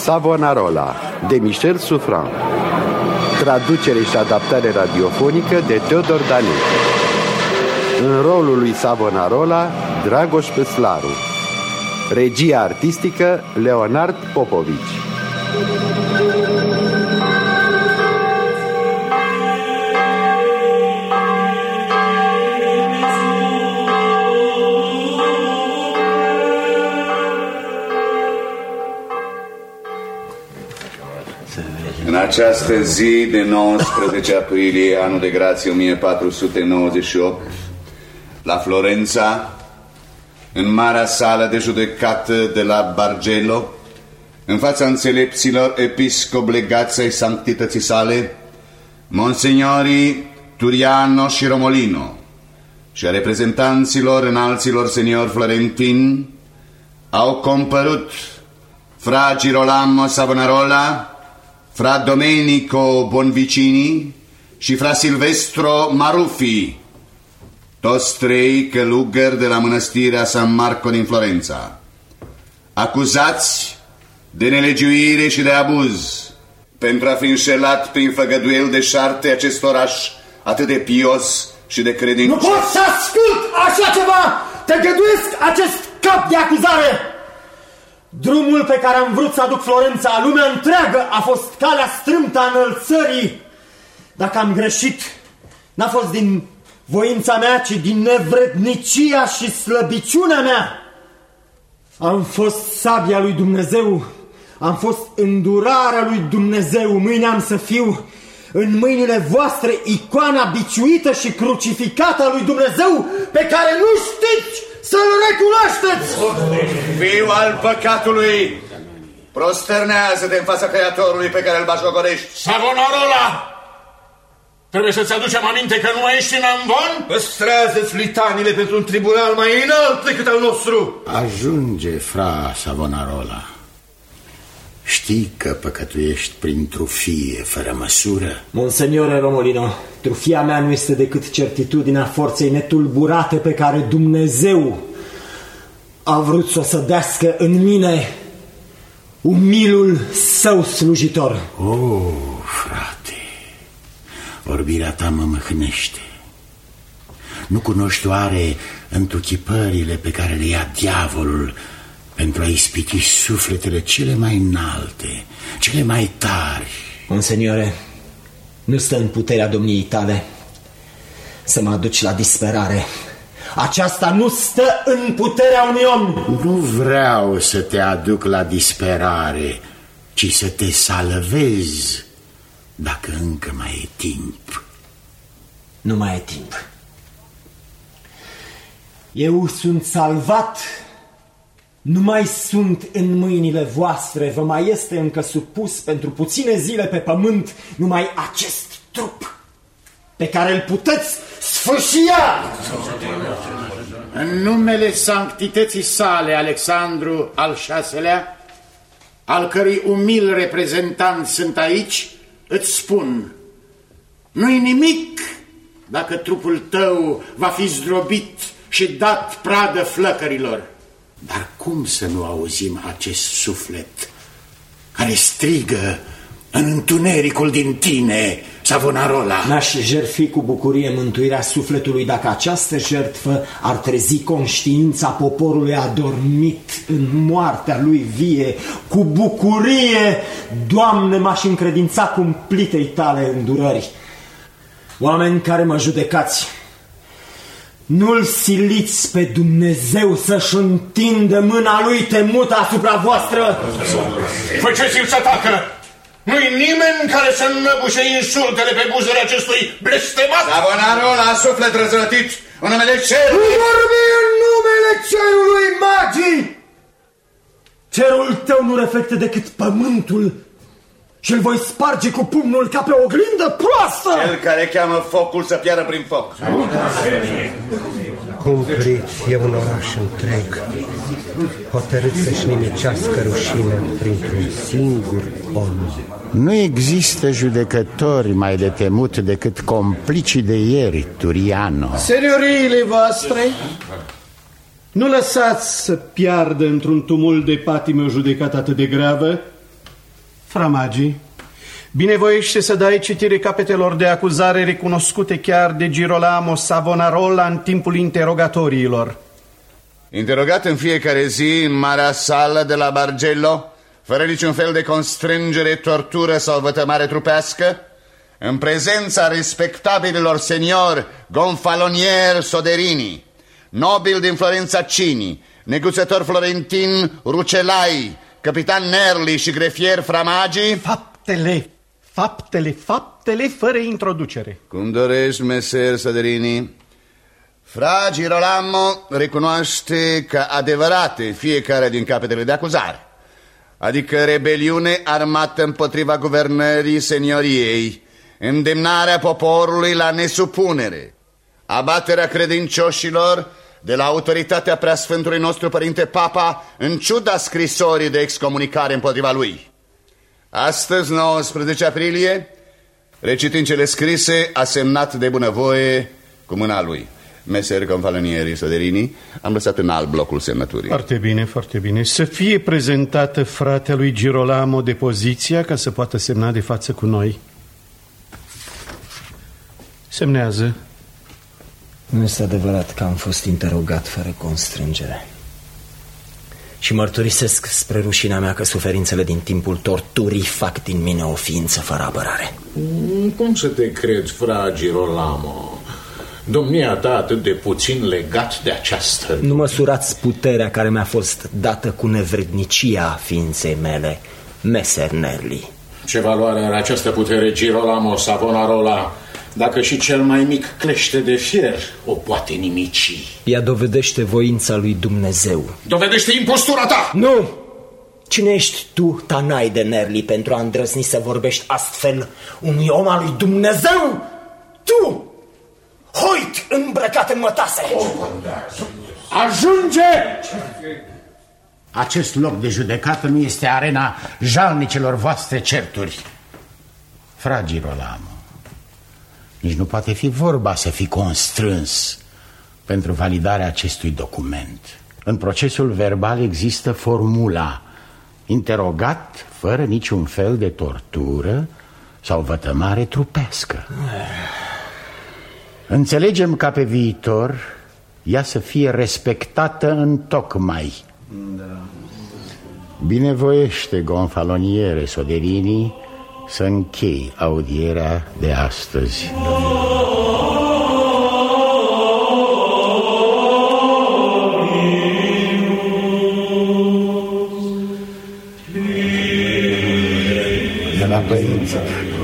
Savonarola, de Michel Sufran. Traducere și adaptare radiofonică de Teodor Danecu. În rolul lui Savonarola, Dragoș Păslaru. Regia artistică, Leonard Popovici. În această zi de 19 aprilie, anul de grație 1498, la Florența, în marea sală de judecată de la Bargello, în fața înțelepților episcop legați ai sanctității sale, monsignorii Turiano și Romolino și a reprezentanților înalților seniori florentini, au compărut fra Girolamo Savonarola, fra Domenico Bonvicini și fra Silvestro Maruffi, toți trei călugări de la mănăstirea San Marco din Florența, acuzați de nelegiuire și de abuz pentru a fi înșelat prin făgăduieli de șarte acest oraș atât de pios și de credincios. Nu pot să ascult așa ceva! Te găduiesc acest cap de acuzare! Drumul pe care am vrut să aduc Florența, lumea întreagă, a fost calea strâmtă a înălțării. Dacă am greșit, n-a fost din voința mea, ci din nevrednicia și slăbiciunea mea. Am fost sabia lui Dumnezeu, am fost îndurarea lui Dumnezeu. Mâine am să fiu în mâinile voastre icoana biciuită și crucificată a lui Dumnezeu, pe care nu știți să-l recunoașteți! Fiu al păcatului, prosternează-te în fața Creatorului pe care îl bașcogorești. Savonarola! Trebuie să-ți aducem aminte că nu ești în amvon? Păstrează-ți litanile pentru un tribunal mai înalt decât al nostru. Ajunge, fra Savonarola. Știi că păcătuiești prin trufie fără măsură? Monseniore Romolino, trufia mea nu este decât certitudinea forței netulburate pe care Dumnezeu a vrut să o sădească în mine, umilul său slujitor. Frate, vorbirea ta mă mâhnește. Nu cunoști oare întruchipările pe care le ia diavolul pentru a ispiti sufletele cele mai înalte, cele mai tari? Monseniore, nu stă în puterea domniei tale să mă aduci la disperare. Aceasta nu stă în puterea unui om. Nu vreau să te aduc la disperare, ci să te salvez, dacă încă mai e timp. Nu mai e timp. Eu sunt salvat. Nu mai sunt în mâinile voastre. Vă mai este încă supus pentru puține zile pe pământ numai acest trup pe care îl puteți sfâșia. În numele sanctității sale, Alexandru al VI-lea, al cărui umil reprezentant sunt aici, îți spun: nu-i nimic dacă trupul tău va fi zdrobit și dat pradă flăcărilor. Dar cum să nu auzim acest suflet care strigă în întunericul din tine, Savonarola? N-aș jertfi cu bucurie mântuirea sufletului dacă această jertfă ar trezi conștiința poporului adormit în moartea lui vie. Cu bucurie, Doamne, m-aș încredința cumplitei tale îndurări. Oameni care mă judecați, nu-l siliți pe Dumnezeu să-și întindă mâna lui temută asupra voastră. Făceți-l să tacă! Nu-i nimeni care să înnăbușe insultele pe buzele acestui blestemat? Savonarola, suflet răzvrătit, în numele cerului! Nu vorbi în numele cerului, magii! Cerul tău nu reflectă decât pământul și îl voi sparge cu pumnul ca pe o oglindă proastă! Cel care cheamă focul să piară prin foc. Cumplit e un oraș întreg, hotărât să-și nimicească rușine printr-un singur om. Nu există judecători mai de temut decât complicii de ieri, Turiano. Senioriile voastre, nu lăsați să piardă într-un tumult de patimă o judecată atât de gravă Framagi, binevoiește să dai citire capetelor de acuzare recunoscute chiar de Girolamo Savonarola în timpul interogatoriilor. Interogat în fiecare zi în marea sală de la Bargello, fără niciun fel de constrângere, tortură sau vătămare trupească, în prezența respectabililor senior Gonfalonier Soderini, nobil din Florența Cini, neguțător florentin Rucelai, capitan Nerli și grefier Framagi. Faptele fără introducere. Cum dorești, meser Soderini. Fra Girolamo recunoaște ca adevărate fiecare din capetele de acuzare, adică rebeliune armată împotriva guvernării senioriei, îndemnarea poporului la nesupunere, abaterea credincioșilor de la autoritatea preasfântului nostru Părinte Papa, în ciuda scrisorii de excomunicare împotriva lui. Astăzi, 19 aprilie, recitind cele scrise, a semnat de bunăvoie cu mâna lui. Meser Gonfalonieri Soderini, am lăsat în alb locul semnăturii. Foarte bine, foarte bine. Să fie prezentată fratelui Girolamo depoziția ca să poată semna de față cu noi. Semnează. Nu este adevărat că am fost interogat fără constrângere. Și mărturisesc spre rușinea mea că suferințele din timpul torturii fac din mine o ființă fără apărare. Cum să te crezi, fra Girolamo? Domnia ta atât de puțin legat de această... Nu măsurați puterea care mi-a fost dată cu nevrednicia ființei mele, Meser Nerli. Ce valoare are această putere, Girolamo Savonarola, dacă și cel mai mic clește de fier o poate nimici? Ea dovedește voința lui Dumnezeu. Dovedește impostura ta! Nu! Cine ești tu, Tanai de Nerli, pentru a îndrăzni să vorbești astfel unui om al lui Dumnezeu? Tu! Hoit îmbrăcat în mătase! Ajunge! Acest loc de judecată nu este arena jalnicelor voastre certuri. Fra Girolamo, nici nu poate fi vorba să fii constrâns pentru validarea acestui document. În procesul verbal există formula interogat fără niciun fel de tortură sau vătămare trupească. Înțelegem ca pe viitor ea să fie respectată întocmai. Da. Binevoiește, Gonfaloniere Soderini, să închei audierea de astăzi. De la părință.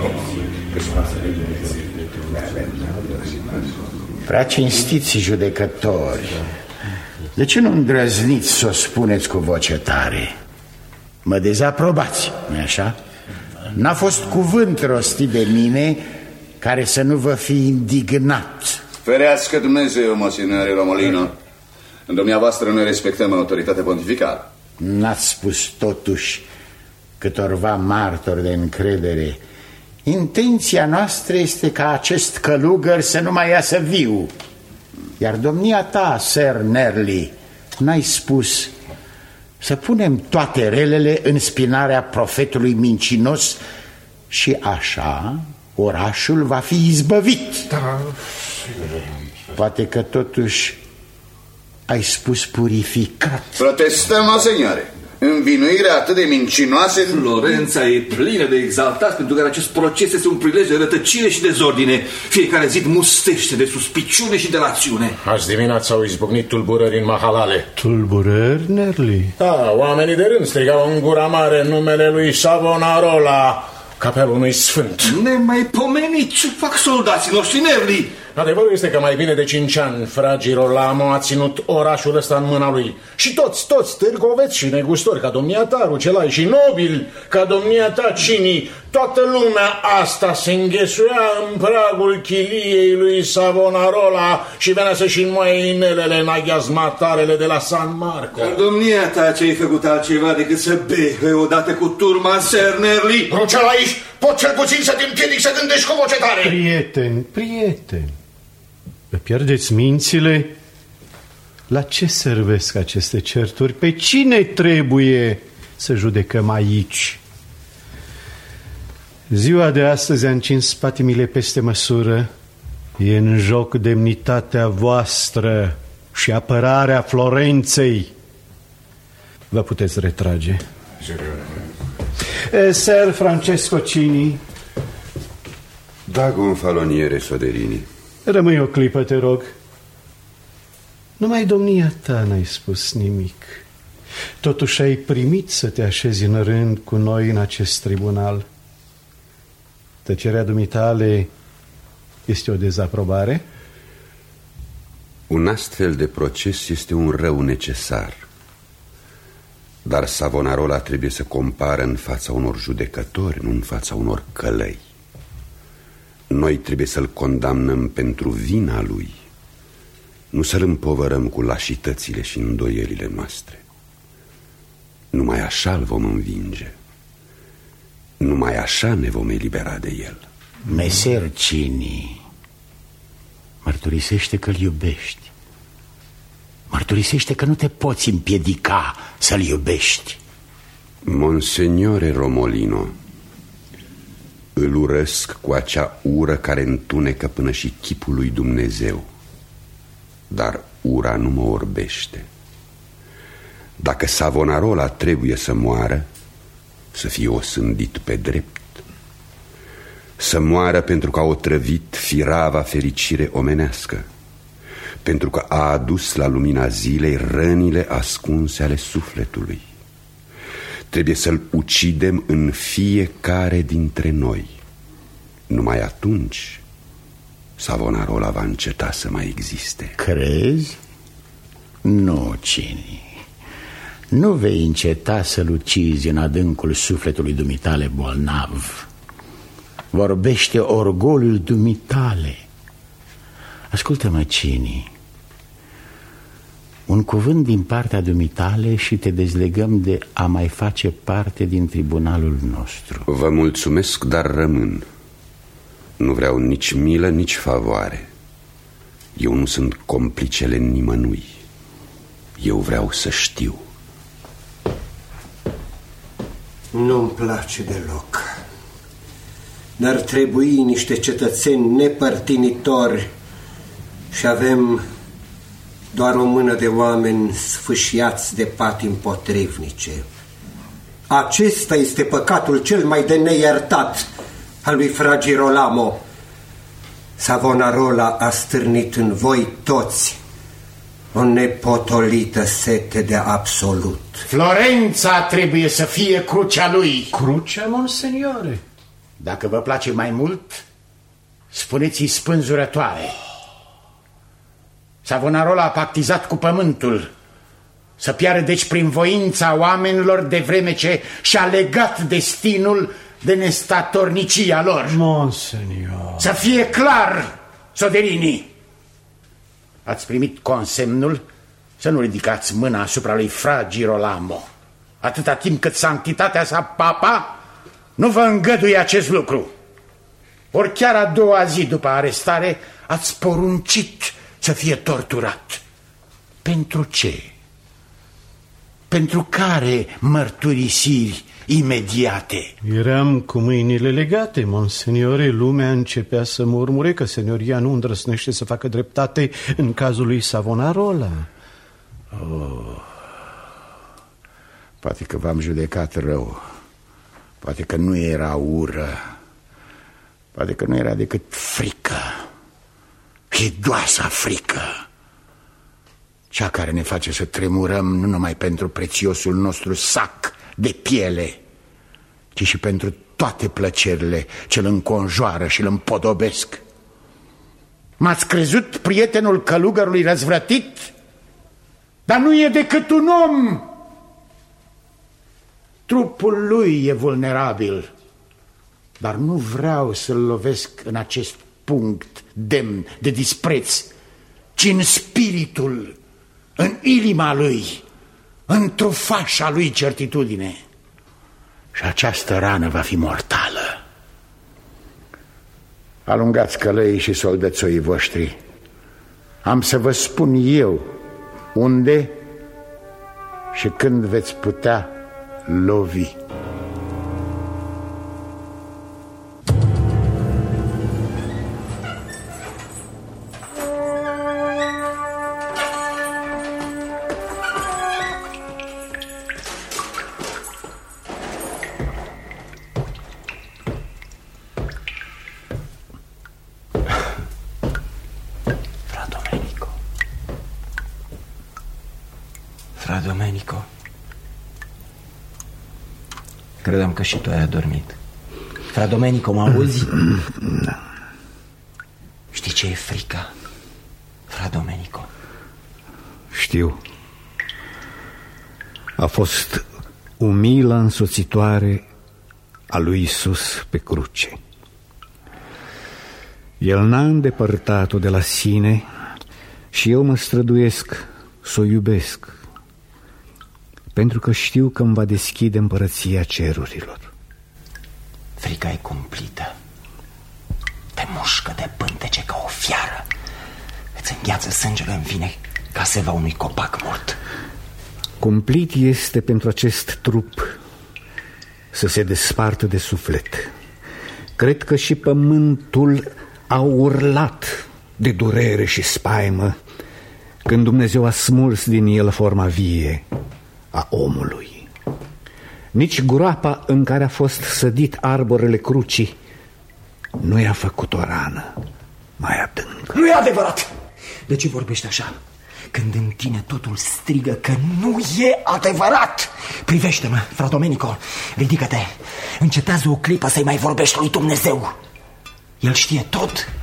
Prea cinstiți judecători, de ce nu îndrăzniți să o spuneți cu voce tare? Mă dezaprobați, nu-i așa? N-a fost cuvânt rostit de mine care să nu vă fi indignat. Ferească Dumnezeu, Monsignore Romolino. În dumneavoastră noi respectăm autoritatea pontificală. N-ați spus totuși câtorva martori de încredere: intenția noastră este ca acest călugăr să nu mai iasă viu. Iar domnia ta, Ser Nerli, n-ai spus să punem toate relele în spinarea profetului mincinos și așa orașul va fi izbăvit. Da. Poate că totuși ai spus purificat. Protestăm, Monsignore. Învinuirea atât de mincinoase. Florența e plină de exaltați pentru că acest proces este un prilej de rătăcire și dezordine. Fiecare zid mustește de suspiciune și de rațiune. Azi dimineața au izbucnit tulburări în Mahalale. Tulburări, Nerli? Da, oamenii de rând strigau în gura mare numele lui Savonarola, capelul unui sfânt. Nemaipomenit, ce fac soldații noștri, Nerli? Adevărul este că mai bine de 5 ani Fra Girolamo a ținut orașul ăsta în mâna lui. Și toți târgoveți și negustori ca domnia ta, Rucelai, și nobili ca domnia ta, Cini, toată lumea asta se înghesuia în pragul chiliei lui Savonarola și venea să-și înmoaie inelele în aghiazmatarele de la San Marco. Dar domnia ta, ce-ai făcut altceva decât să bei odată cu turma, Ser Nerli? Rucelai, pot cel puțin să te împiedic să gândești cu voce tare. Prieteni, vă pierdeți mințile? La ce servesc aceste certuri? Pe cine trebuie să judecăm aici? Ziua de astăzi a încins patimile peste măsură. E în joc demnitatea voastră și apărarea Florenței. Vă puteți retrage. Ser Francesco Cini. Da, gonfaloniere Soderini. Rămâi o clipă, te rog. Numai domnia ta n-ai spus nimic. Totuși ai primit să te așezi în rând cu noi în acest tribunal. Tăcerea dumitale este o dezaprobare? Un astfel de proces este un rău necesar. Dar Savonarola trebuie să compară în fața unor judecători, nu în fața unor călăi. Noi trebuie să-l condamnăm pentru vina lui, nu să-l împovărăm cu lașitățile și îndoielile noastre. Numai așa îl vom învinge. Numai așa ne vom elibera de el. Meser Cini, mărturisește că-l iubești. Mărturisește că nu te poți împiedica să-l iubești. Monsignore Romolino, îl urăsc cu acea ură care întunecă până și chipul lui Dumnezeu. Dar ura nu mă orbește. Dacă Savonarola trebuie să moară, să fie osândit pe drept. Să moară pentru că a otrăvit firava fericire omenească, pentru că a adus la lumina zilei rănile ascunse ale sufletului. Trebuie să-l ucidem în fiecare dintre noi. Numai atunci Savonarola va înceta să mai existe. Crezi? Nu, Cini. Nu vei înceta să-l ucizi în adâncul sufletului dumitale bolnav. Vorbește orgoliul dumitale. Ascultă-mă, Cini. Un cuvânt din partea dumitale și te dezlegăm de a mai face parte din tribunalul nostru. Vă mulțumesc, dar rămân. Nu vreau nici milă, nici favoare. Eu nu sunt complicele nimănui. Eu vreau să știu. Nu-mi place deloc. N-ar trebui niște cetățeni nepărtinitori și avem doar o mână de oameni sfâșiați de patimi potrivnice. Acesta este păcatul cel mai de neiertat al lui Fra Girolamo. Savonarola a stârnit în voi toți o nepotolită sete de absolut. Florența trebuie să fie crucea lui. Crucea, monseniore? Dacă vă place mai mult, spuneți-i spânzurătoare. Savonarola a pactizat cu pământul să piară deci prin voința oamenilor, de vreme ce și-a legat destinul de nestatornicia lor. Monsenior. Să fie clar, Soderini. Ați primit consemnul să nu ridicați mâna asupra lui Fra Girolamo atâta timp cât sanctitatea sa papa nu vă îngăduie acest lucru. Ori chiar a doua zi după arestare ați poruncit să fie torturat. Pentru ce? Pentru care mărturisiri imediate? Eram cu mâinile legate, monseniore. Lumea începea să murmure că senioria nu îndrăsnește să facă dreptate în cazul lui Savonarola. Poate că v-am judecat rău. Poate că nu era ură. Poate că nu era decât frică. Hidoasa frică. Cea care ne face să tremurăm nu numai pentru prețiosul nostru sac de piele, ci și pentru toate plăcerile ce îl înconjoară și îl împodobesc. M-ați crezut prietenul călugărului răzvrătit? Dar nu e decât un om. Trupul lui e vulnerabil, dar nu vreau să-l lovesc în acest punct demn de dispreț, ci în spiritul, în inima lui, în trufașa lui certitudine. Și această rană va fi mortală. Alungați călăii și soldățoii voștri. Am să vă spun eu unde și când veți putea lovi. Fra Domenico, credeam că și tu ai adormit. Fra Domenico, mă auzi? Știi ce e frica, Fra Domenico? Știu. A fost umila însoțitoare a lui Iisus pe cruce. El n-a îndepărtat-o de la sine și eu mă străduiesc să o iubesc, pentru că știu că îmi va deschide împărăția cerurilor. Frica e cumplită. Te mușcă de pântece ca o fiară. Îți îngheață sângele în vine ca seva unui copac mort. Cumplit este pentru acest trup să se despartă de suflet. Cred că și pământul a urlat de durere și spaimă când Dumnezeu a smuls din el forma vie a omului. Nici groapa în care a fost sădit arborele crucii nu i-a făcut o rană mai adâncă. Nu e adevărat! De ce vorbești așa? Când în tine totul strigă că nu e adevărat. Privește-mă, Fra Domenico, ridică-te. Încetează o clipă să-i mai vorbești lui Dumnezeu. El știe tot.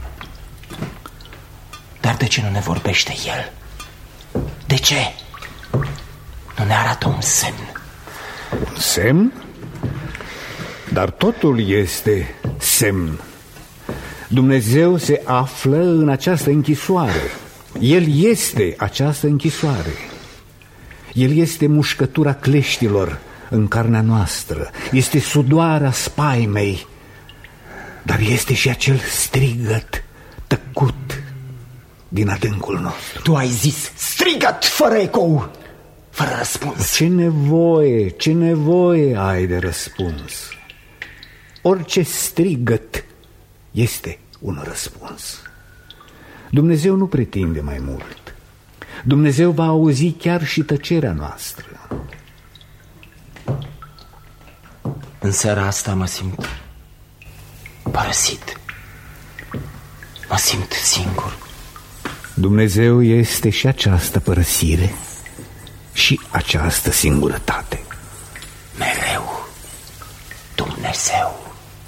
Dar de ce nu ne vorbește El? De ce? Nu ne arată un semn. Un semn? Dar totul este semn. Dumnezeu se află în această închisoare. El este această închisoare. El este mușcătura cleștilor în carnea noastră. Este sudoarea spaimei. Dar este și acel strigăt tăcut din adâncul nostru. Tu ai zis strigăt fără ecou, fără răspuns. Ce nevoie ai de răspuns? Orice strigăt este un răspuns. Dumnezeu nu pretinde mai mult. Dumnezeu va auzi chiar și tăcerea noastră. În seara asta mă simt părăsit. Mă simt singur. Dumnezeu este și această părăsire și această singurătate. Mereu Dumnezeu.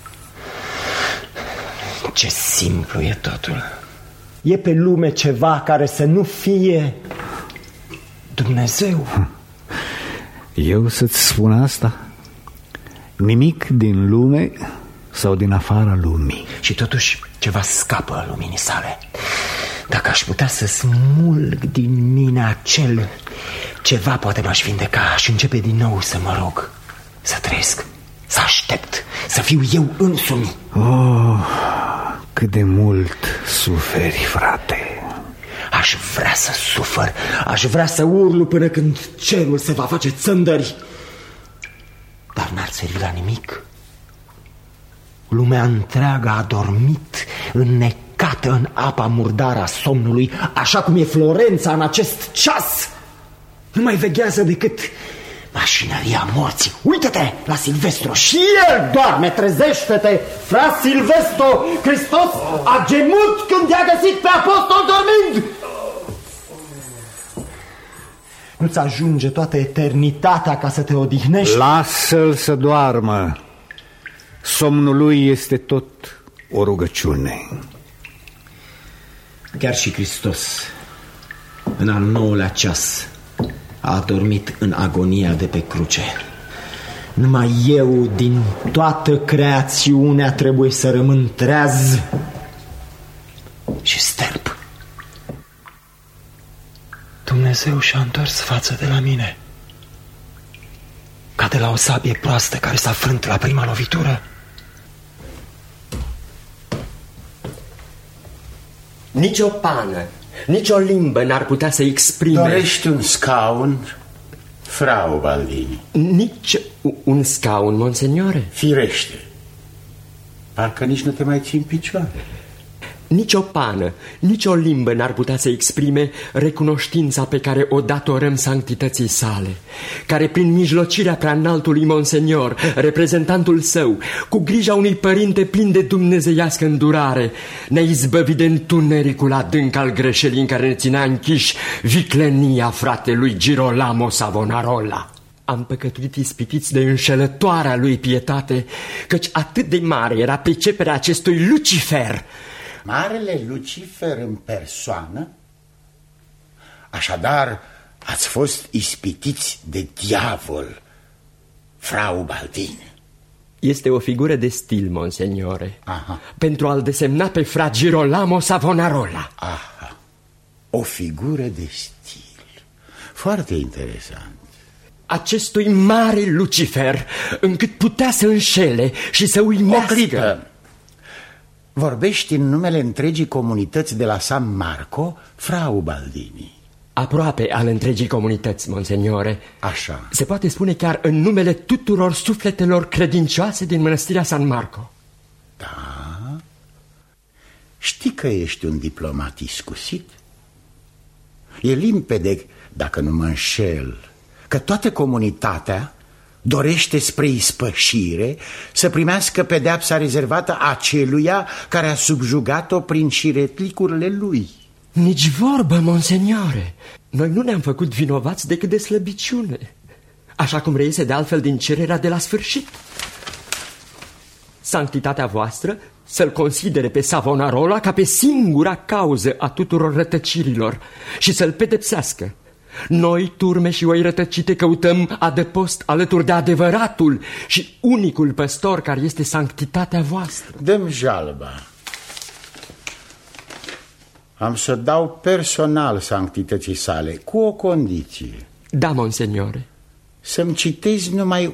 Ce simplu e totul. E pe lume ceva care să nu fie Dumnezeu? Eu să-ți spun asta? Nimic din lume sau din afara lumii. Și totuși ceva scapă luminii sale. Dacă aș putea să smulg din mine acel ceva, poate m-aș vindeca și începe din nou să mă rog, să trăiesc, să aștept, să fiu eu însumi. Oh, cât de mult suferi, frate. Aș vrea să sufăr, aș vrea să urlu până când cerul se va face țândări. Dar n-ar servi la nimic. Lumea întreagă a dormit, înnecată în apa murdară a somnului, așa cum e Florența în acest ceas. Nu mai veghează decât mașinăria morții. Uită-te la Silvestro, și el doarme, trezește-te. Fra Silvestro, Hristos a gemut când i-a găsit pe apostol dormind. Nu-ți ajunge toată eternitatea ca să te odihnești? Lasă-l să doarmă. Somnul lui este tot o rugăciune. Chiar și Hristos, în al 9-lea ceas, a adormit în agonia de pe cruce. Numai eu din toată creațiunea trebuie să rămân treaz și sterp. Dumnezeu și-a întors față de la mine, ca de la o sabie proastă care s-a frânt la prima lovitură. Nici o pană, nici o limbă n-ar putea să exprime... Dorești un scaun, frau Baldini? Nici un scaun, monseniore? Firește. Parcă nici nu te mai ții în picioare. Nici o pană, nici o limbă n-ar putea să exprime recunoștința pe care o datorăm sanctității sale, care prin mijlocirea preanaltului Monsenior, reprezentantul său, cu grija unui părinte plin de dumnezeiască îndurare, ne-a izbăvit de întunericul adânc al greșelii în care ne ținea închiși viclenia fratelui Girolamo Savonarola. Am păcătuit ispitiți de înșelătoarea lui pietate, căci atât de mare era priceperea acestui Lucifer. Marele Lucifer în persoană? Așadar, ați fost ispitiți de diavol, frau Baldini. Este o figură de stil, Monseniore. Aha. Pentru a-l desemna pe fra Girolamo Savonarola. Aha. O figură de stil. Foarte interesant. Acestui mare Lucifer, încât putea să înșele și să uimească. O clipă. Vorbești în numele întregii comunități de la San Marco, frau Baldini? Aproape al întregii comunități, Monseniore. Așa. Se poate spune chiar în numele tuturor sufletelor credincioase din mănăstirea San Marco. Da? Știi că ești un diplomat iscusit? E limpede, dacă nu mă înșel, că toată comunitatea dorește spre ispășire să primească pedeapsa rezervată aceluia care a subjugat-o prin șiretlicurile lui. Nici vorbă, Monseniore. Noi nu ne-am făcut vinovați decât de slăbiciune, așa cum reiese de altfel din cererea de la sfârșit. Sanctitatea voastră să-l considere pe Savonarola ca pe singura cauză a tuturor rătăcirilor și să-l pedepsească. Noi, turme și oi rătăcite, căutăm adăpost alături de adevăratul și unicul păstor care este sanctitatea voastră. Dă-mi jalba. Am să dau personal sanctității sale, cu o condiție. Da, Monseniore. Să-mi citezi numai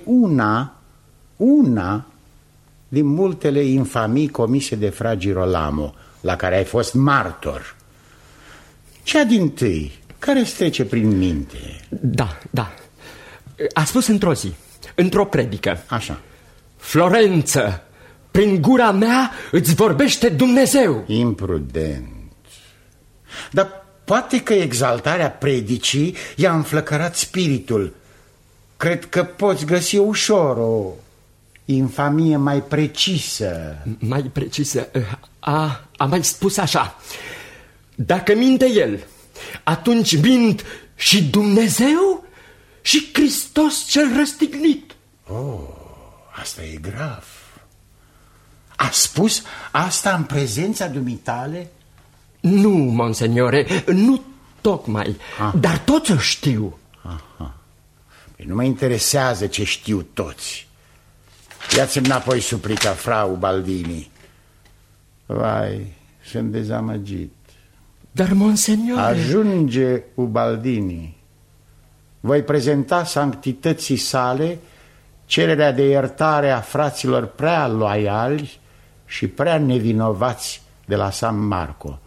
una din multele infamii comise de fra Girolamo, la care ai fost martor. Cea dintâi, care îți trece prin minte? Da. A spus într-o zi, într-o predică. Așa. Florență, prin gura mea îți vorbește Dumnezeu. Imprudent. Dar poate că exaltarea predicii i-a înflăcărat spiritul. Cred că poți găsi ușor o infamie mai precisă. Mai precisă? A mai spus așa: dacă minte el, atunci mint și Dumnezeu și Hristos cel răstignit. Oh, asta e grav. A spus asta în prezența dumitale? Nu, Monseniore, nu tocmai, dar toți o știu. Aha. Păi nu mă interesează ce știu toți. Ia-ți înapoi suplica, frau Baldini. Vai, sunt dezamăgit. Dar, Monseniore... Ajunge, Ubaldini. Voi prezenta sanctității sale cererea de iertare a fraților prea loiali și prea nevinovați de la San Marco.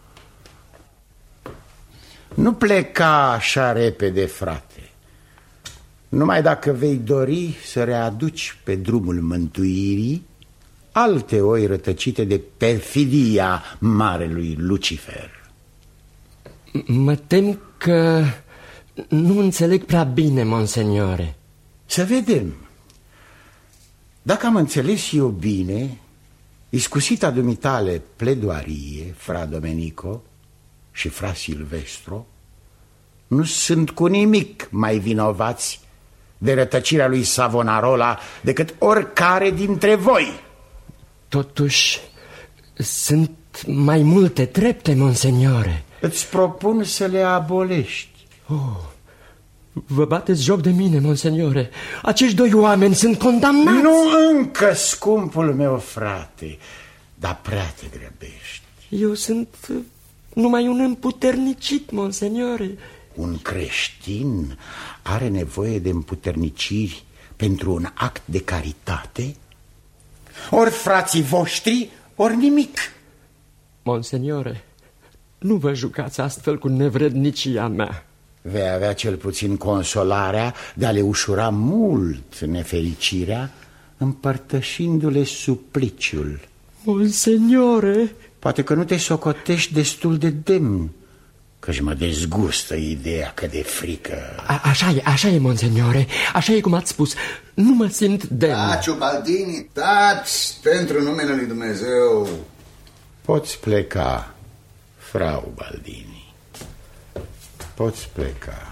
Nu pleca așa repede, frate. Numai dacă vei dori să readuci pe drumul mântuirii alte oi rătăcite de perfidia marelui Lucifer. Mă tem că nu înțeleg prea bine, Monseniore. Să vedem. Dacă am înțeles eu bine, iscusita dumitale pledoarie, fra Domenico și fra Silvestro, nu sunt cu nimic mai vinovați de rătăcirea lui Savonarola decât oricare dintre voi. Totuși, sunt mai multe trepte, Monseniore. Îți propun să le abolești. Oh, vă bateți joc de mine, Monseniore. Acești doi oameni sunt condamnați. Nu încă, scumpul meu frate, dar prea te grăbești. Eu sunt numai un împuternicit, Monseniore. Un creștin are nevoie de împuterniciri pentru un act de caritate? Ori frații voștri, ori nimic. Monseniore, nu vă jucați astfel cu nevrednicia mea. Vei avea cel puțin consolarea de a le ușura mult nefericirea, împărtășindu-le supliciul. Monseniore, Poate că nu te socotești destul de demn, căci mă dezgustă ideea că de frică. Așa e, monseniore, așa e cum ați spus. Nu mă simt demn. Taci, Ubaldini, taci, pentru numele lui Dumnezeu. Poți pleca, frau Ubaldini. Poți pleca.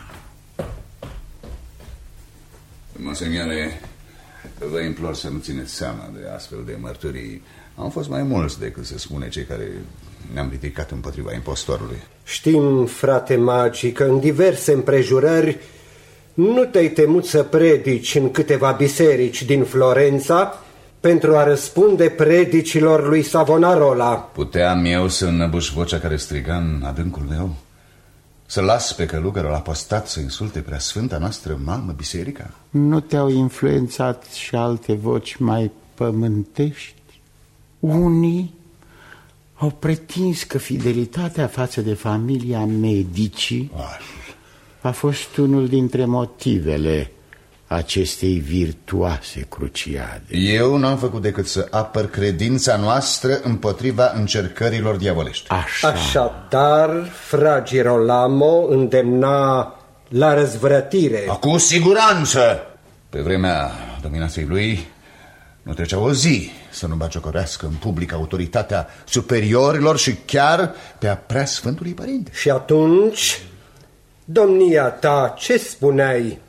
Monseniore, vă implor să nu țineți seama de astfel de mărturii. Am fost mai mulți decât se spune cei care ne-am ridicat împotriva impostorului. Știm, frate Magi, că în diverse împrejurări nu te-ai temut să predici în câteva biserici din Florența pentru a răspunde predicilor lui Savonarola. Puteam eu să înnăbuș vocea care striga în adâncul meu? Să las pe călugărul apostat să insulte preasfânta noastră mamă biserica? Nu te-au influențat și alte voci mai pământești? Unii au pretins că fidelitatea față de familia Medici a fost unul dintre motivele acestei virtuoase cruciade. Eu n-am făcut decât să apăr credința noastră împotriva încercărilor diavolești. Așadar, Fra Girolamo îndemna la răzvrătire. Cu siguranță! Pe vremea dominației lui nu trecea o zi să nu bagiocorească în public autoritatea superiorilor și chiar pe a preasfântului părinte. Și atunci, domnia ta, ce spuneai?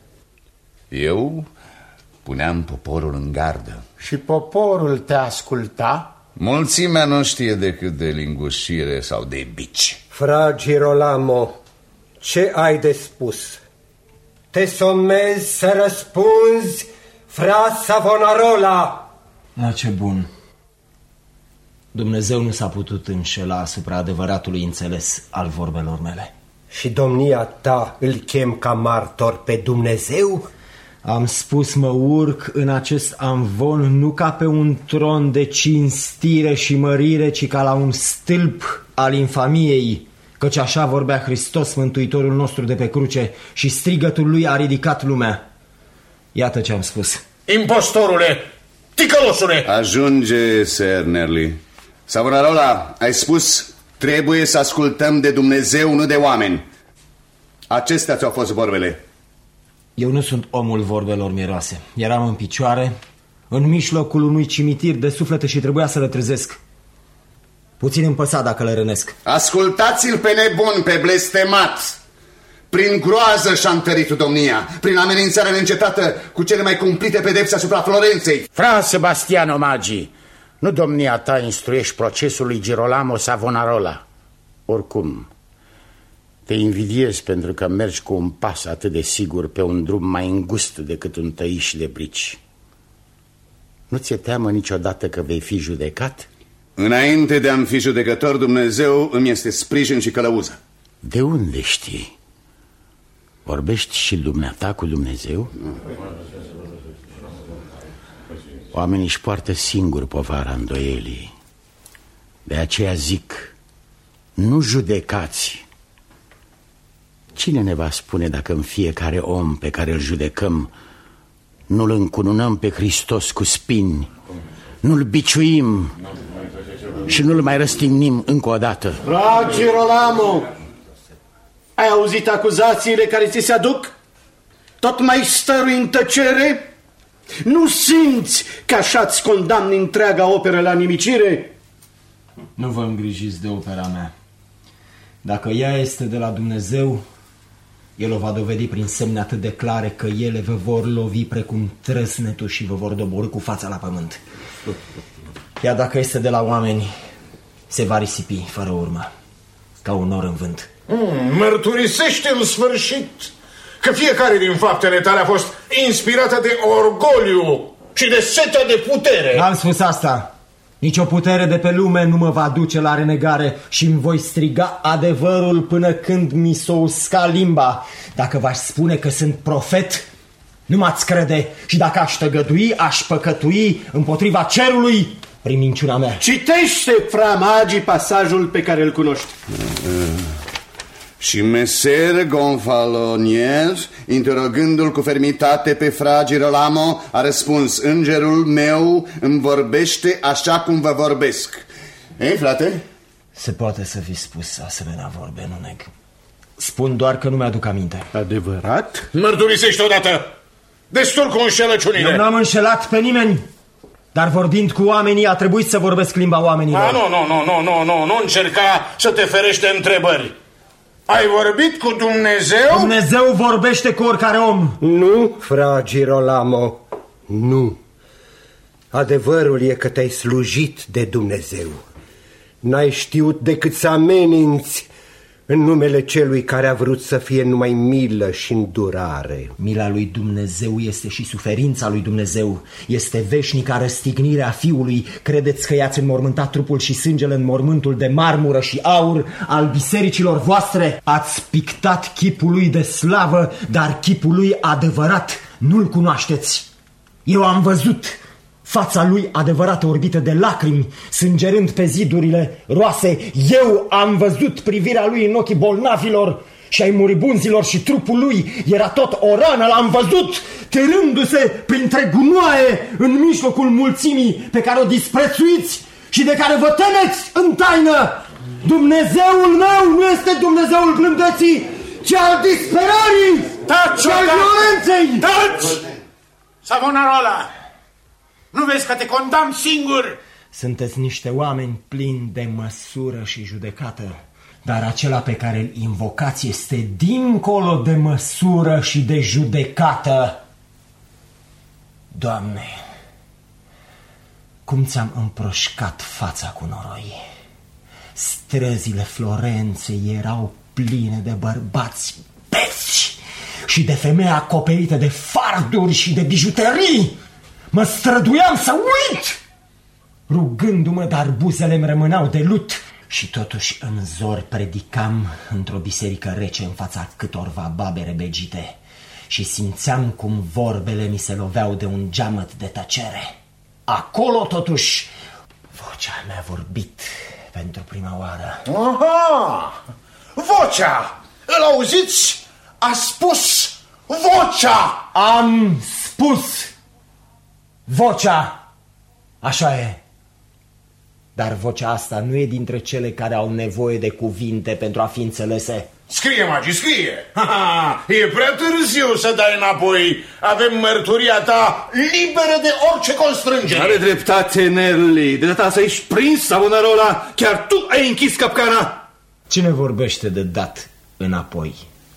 Eu puneam poporul în gardă. Și poporul te asculta? Mulțimea nu știe decât de lingușire sau de bici. Fra Girolamo, ce ai de spus? Te somezi să răspunzi, Fra Savonarola. La ce bun! Dumnezeu nu s-a putut înșela asupra adevăratului înțeles al vorbelor mele. Și domnia ta îl chem ca martor pe Dumnezeu? Am spus, mă urc în acest amvon nu ca pe un tron de cinstire și mărire, ci ca la un stâlp al infamiei, căci așa vorbea Hristos, Mântuitorul nostru de pe cruce, și strigătul lui a ridicat lumea. Iată ce am spus. Impostorule! Ticălosule! Ajunge, Sir Nerli. Savonarola, ai spus, trebuie să ascultăm de Dumnezeu, nu de oameni. Acestea ți-au fost vorbele. Eu nu sunt omul vorbelor miroase. Eram în picioare, în mijlocul unui cimitir de suflete și trebuia să le trezesc. Puțin îmi păsa dacă le rănesc. Ascultați-l pe nebun, pe blestemat! Prin groază și-a întărit domnia, prin amenințarea neîncetată cu cele mai cumplite pedepse asupra Florenței. Fra Sebastiano Magi, nu domnia ta instruiești procesul lui Girolamo Savonarola. Oricum, te invidiez pentru că mergi cu un pas atât de sigur pe un drum mai îngust decât un tăiș de brici. Nu ți-e teamă niciodată că vei fi judecat? Înainte de a-mi fi judecător, Dumnezeu îmi este sprijin și călăuză. De unde știi? Vorbești și dumneata cu Dumnezeu? Oamenii își poartă singuri povara îndoielii. De aceea zic, nu judecați. Cine ne va spune dacă în fiecare om pe care îl judecăm nu-l încununăm pe Hristos cu spini, nu-l biciuim și nu-l mai răstignim încă o dată? Fra Girolamo, ai auzit acuzațiile care ți se aduc? Tot mai stărui în tăcere? Nu simți că așa-ți condamni întreaga operă la nimicire? Nu vă îngrijiți de opera mea. Dacă ea este de la Dumnezeu, El o va dovedi prin semne atât de clare că ele vă vor lovi precum trăsnetul și vă vor doborî cu fața la pământ. Iar dacă este de la oameni, se va risipi fără urmă, ca un nor în vânt. Mărturisește în sfârșit că fiecare din faptele tale a fost inspirată de orgoliu și de setea de putere. N-am spus asta. Nici o putere de pe lume nu mă va duce la renegare și îmi voi striga adevărul până când mi s-o usca limba. Dacă v-aș spune că sunt profet, nu m-ați crede, și dacă aș tăgădui, aș păcătui împotriva cerului prin minciuna mea. Citește, Fra Magi, pasajul pe care îl cunoști. Și Meser Gonfalonier, interogându-l cu fermitate pe Fra Girolamo, a răspuns: îngerul meu îmi vorbește așa cum vă vorbesc. Ei, frate, Se poate să fi spus asemenea vorbe, nu neg. Spun doar că nu mi-aduc aminte. Adevărat? Mărturisește odată! Destul cu înșelăciunile! Eu n-am înșelat pe nimeni, dar vorbind cu oamenii a trebuit să vorbesc limba oamenilor. Nu încerca să te ferești de întrebări. Ai vorbit cu Dumnezeu? Dumnezeu vorbește cu oricare om. Nu, fra Girolamo, nu. Adevărul e că te-ai slujit de Dumnezeu. N-ai știut decât să ameninți în numele celui care a vrut să fie numai milă și îndurare. Mila lui Dumnezeu este și suferința lui Dumnezeu. Este veșnica răstignire a Fiului. Credeți că i-ați înmormântat trupul și sângele în mormântul de marmură și aur al bisericilor voastre? Ați pictat chipul lui de slavă, dar chipul lui adevărat nu-l cunoașteți. Eu am văzut fața lui adevărată orbită de lacrimi, sângerând pe zidurile roase. Eu am văzut privirea lui în ochii bolnavilor și ai muribunzilor și trupul lui era tot o rană. L-am văzut târându-se printre gunoaie în mijlocul mulțimii pe care o disprețuiți și de care vă temeți în taină. Dumnezeul meu nu este Dumnezeul blândeții, ci al disperării și al violenței. Taci! Savonarola! Nu vezi că te condamn singur? Sunteți niște oameni plini de măsură și judecată, dar acela pe care îl invocați este dincolo de măsură și de judecată. Doamne, cum ți-am împroșcat fața cu noroi! Străzile Florenței erau pline de bărbați beți și de femei acoperite de farduri și de bijuterii. Mă străduiam să uit, rugându-mă, dar buzele-mi rămâneau de lut. Și totuși în zor predicam într-o biserică rece în fața câtorva babe rebegite și simțeam cum vorbele mi se loveau de un geamăt de tăcere. Acolo totuși vocea mi-a vorbit pentru prima oară. Aha! Vocea! Îl auziți? A spus vocea! Am spus vocea! Așa e. Dar vocea asta nu e dintre cele care au nevoie de cuvinte pentru a fi înțelese. Scrie, Magi, scrie! E prea târziu să dai înapoi. Avem mărturia ta liberă de orice constrângere. Are dreptate, Nerli. De data asta ești prins, Savonarola. Chiar tu ai închis capcana. Cine vorbește de dat înapoi?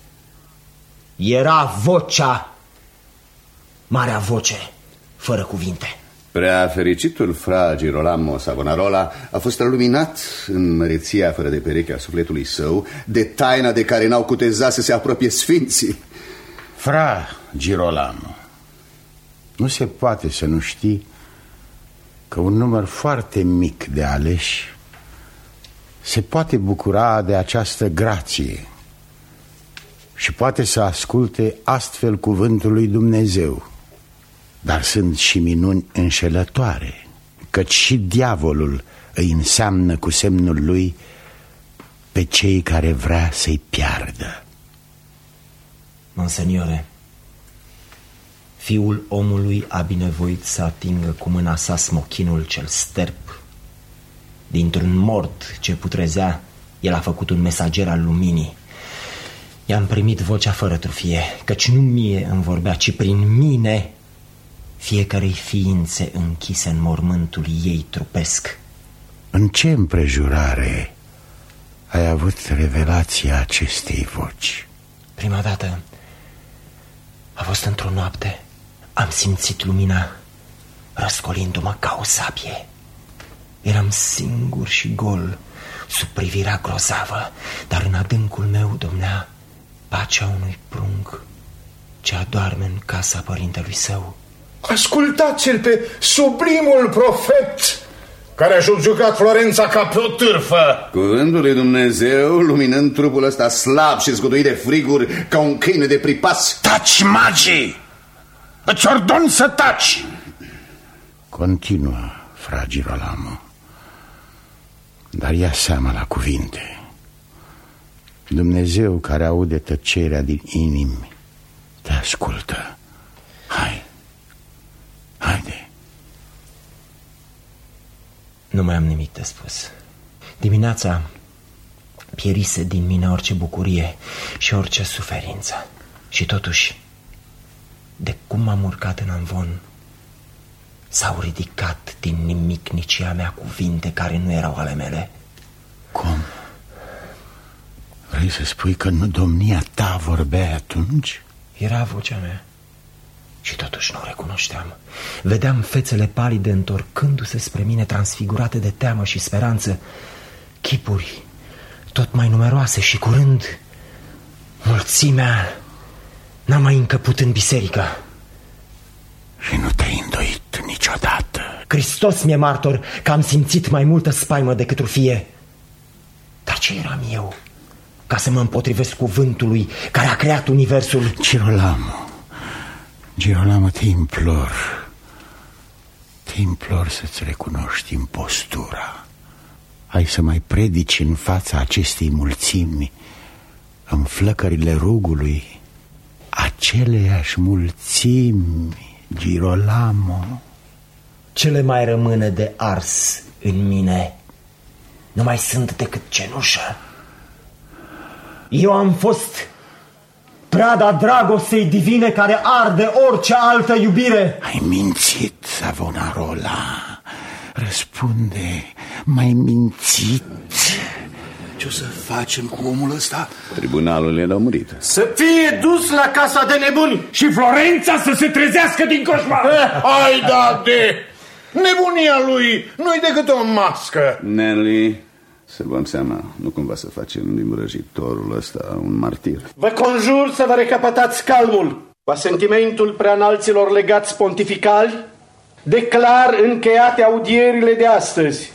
Era vocea, marea voce, fără cuvinte. Prea fericitul fra Girolamo Savonarola a fost luminat în măreția fără de pereche a sufletului său de taina de care n-au cutezat să se apropie sfinții. Fra Girolamo, nu se poate să nu știi că un număr foarte mic de aleși se poate bucura de această grație și poate să asculte astfel cuvântul lui Dumnezeu. Dar sunt și minuni înșelătoare, căci și diavolul îi înseamnă cu semnul lui pe cei care vrea să-i piardă. Monseniore, Fiul omului a binevoit să atingă cu mâna sa smochinul cel sterp. Dintr-un mort ce putrezea, el a făcut un mesager al luminii. I-am primit vocea fără trufie, căci nu mie îmi vorbea, ci prin mine fiecărei ființe închise în mormântul ei trupesc. În ce împrejurare ai avut revelația acestei voci? Prima dată a fost într-o noapte. Am simțit lumina răscolindu-mă ca o sabie. Eram singur și gol sub privirea grozavă, dar în adâncul meu domnea pacea unui prunc ce adoarme în casa părintelui său. Ascultați-l pe sublimul profet care a subjugat Florența ca pe o târfă. Cuvântul lui Dumnezeu luminând trupul ăsta slab și zguduit de friguri ca un câine de pripas. Taci, Magi! Îți ordon să taci! Continuă, fra Girolamo, dar ia seama la cuvinte. Dumnezeu care aude tăcerea din inimi te ascultă. Hai, haide. Nu mai am nimic de spus. Dimineața pierise din mine orice bucurie și orice suferință. Și totuși, de cum m-am urcat în amvon, s-au ridicat din nimicnicia mea cuvinte care nu erau ale mele. Cum? Vrei să spui că nu domnia ta vorbea atunci? Era vocea mea și totuși nu o recunoșteam. Vedeam fețele palide întorcându-se spre mine, transfigurate de teamă și speranță, chipuri tot mai numeroase și curând mulțimea n-a mai încăput în biserică. Și nu te-ai îndoit niciodată? Hristos mi-e martor că am simțit mai multă spaimă decât rufie. Dar ce eram eu ca să mă împotrivesc cuvântului care a creat universul? Girolamo, te implor să-ți recunoști impostura. Hai să mai predici în fața acestei mulțimi, în flăcările rugului, aceleiași mulțimi, Girolamo. Ce le mai rămâne de ars în mine? Nu mai sunt decât cenușă. Eu am fost prada dragostei divine care arde orice altă iubire. Ai mințit, Savonarola. Răspunde, m-ai mințit. Ce o să facem cu omul ăsta? Tribunalul e lămurit. Să fie dus la casa de nebuni și Florența să se trezească din coșmar. Hai, de nebunia lui nu-i decât o mască. Nelly, să luăm seama, nu cumva să facem din vrăjitorul ăsta un martir. Vă conjur să vă recapătați calmul. Cu asentimentul preanalților legați pontificali, declar încheiate audierile de astăzi.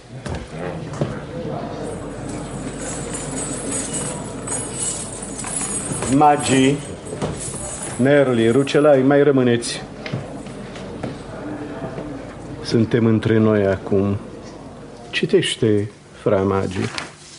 Magii, Nerli, Rucelai, mai rămâneți. Suntem între noi acum. Citește, fra Magii.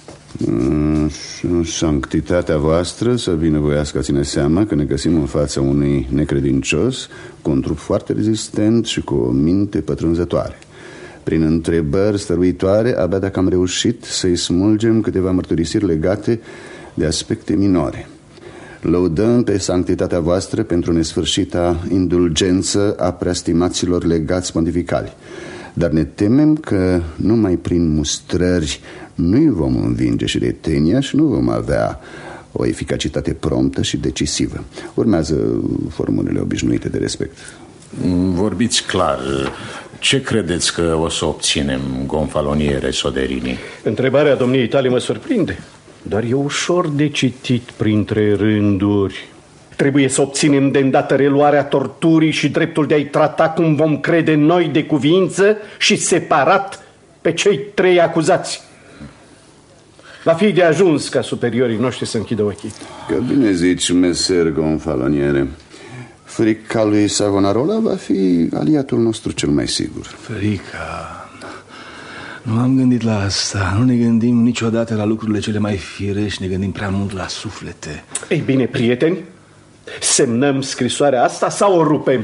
Sanctitatea voastră să binevoiască a ține seama că ne găsim în fața unui necredincios cu un trup foarte rezistent și cu o minte pătrunzătoare. Prin întrebări stăruitoare, abia dacă am reușit să-i smulgem câteva mărturisiri legate de aspecte minore. Lăudăm pe sanctitatea voastră pentru nesfârșita indulgență a preastimaților legați pontificali, dar ne temem că numai prin mustrări nu-i vom învinge și retenia și nu vom avea o eficacitate promptă și decisivă. Urmează formulele obișnuite de respect. Vorbiți clar. Ce credeți că o să obținem, gonfaloniere Soderini? Întrebarea domniei tale mă surprinde, dar e ușor de citit printre rânduri. Trebuie să obținem de îndată reluarea torturii și dreptul de a-i trata cum vom crede noi de cuviință și separat pe cei 3 acuzați. Va fi de ajuns ca superiorii noștri să închidă ochii. Că bine zici, meser gonfaloniere. Frica lui Savonarola va fi aliatul nostru cel mai sigur. Frica... Nu am gândit la asta. Nu ne gândim niciodată la lucrurile cele mai firești. Ne gândim prea mult la suflete. Ei bine, prieteni, semnăm scrisoarea asta sau o rupem?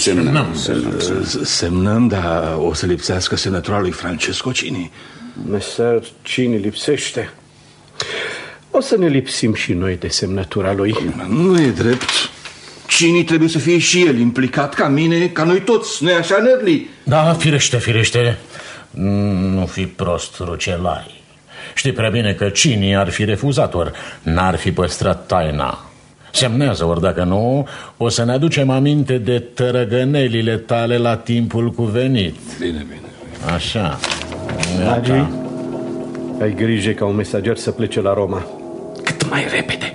Semnăm, dar o să lipsească semnătura lui Francesco Cini. Meser Cini lipsește. O să ne lipsim și noi de semnătura lui. Nu e drept. Cini trebuie să fie și el implicat, ca mine, ca noi toți. Nu-i așa, Nerli? Da, firește. Nu fi prost, Rucelai. Știi prea bine că Cini ar fi refuzat, ori n-ar fi păstrat taina. Semnează, ori dacă nu, o să ne aducem aminte de tărăgănelile tale la timpul cuvenit. Bine. Așa. Magii, ai grijă ca un mesager să plece la Roma cât mai repede.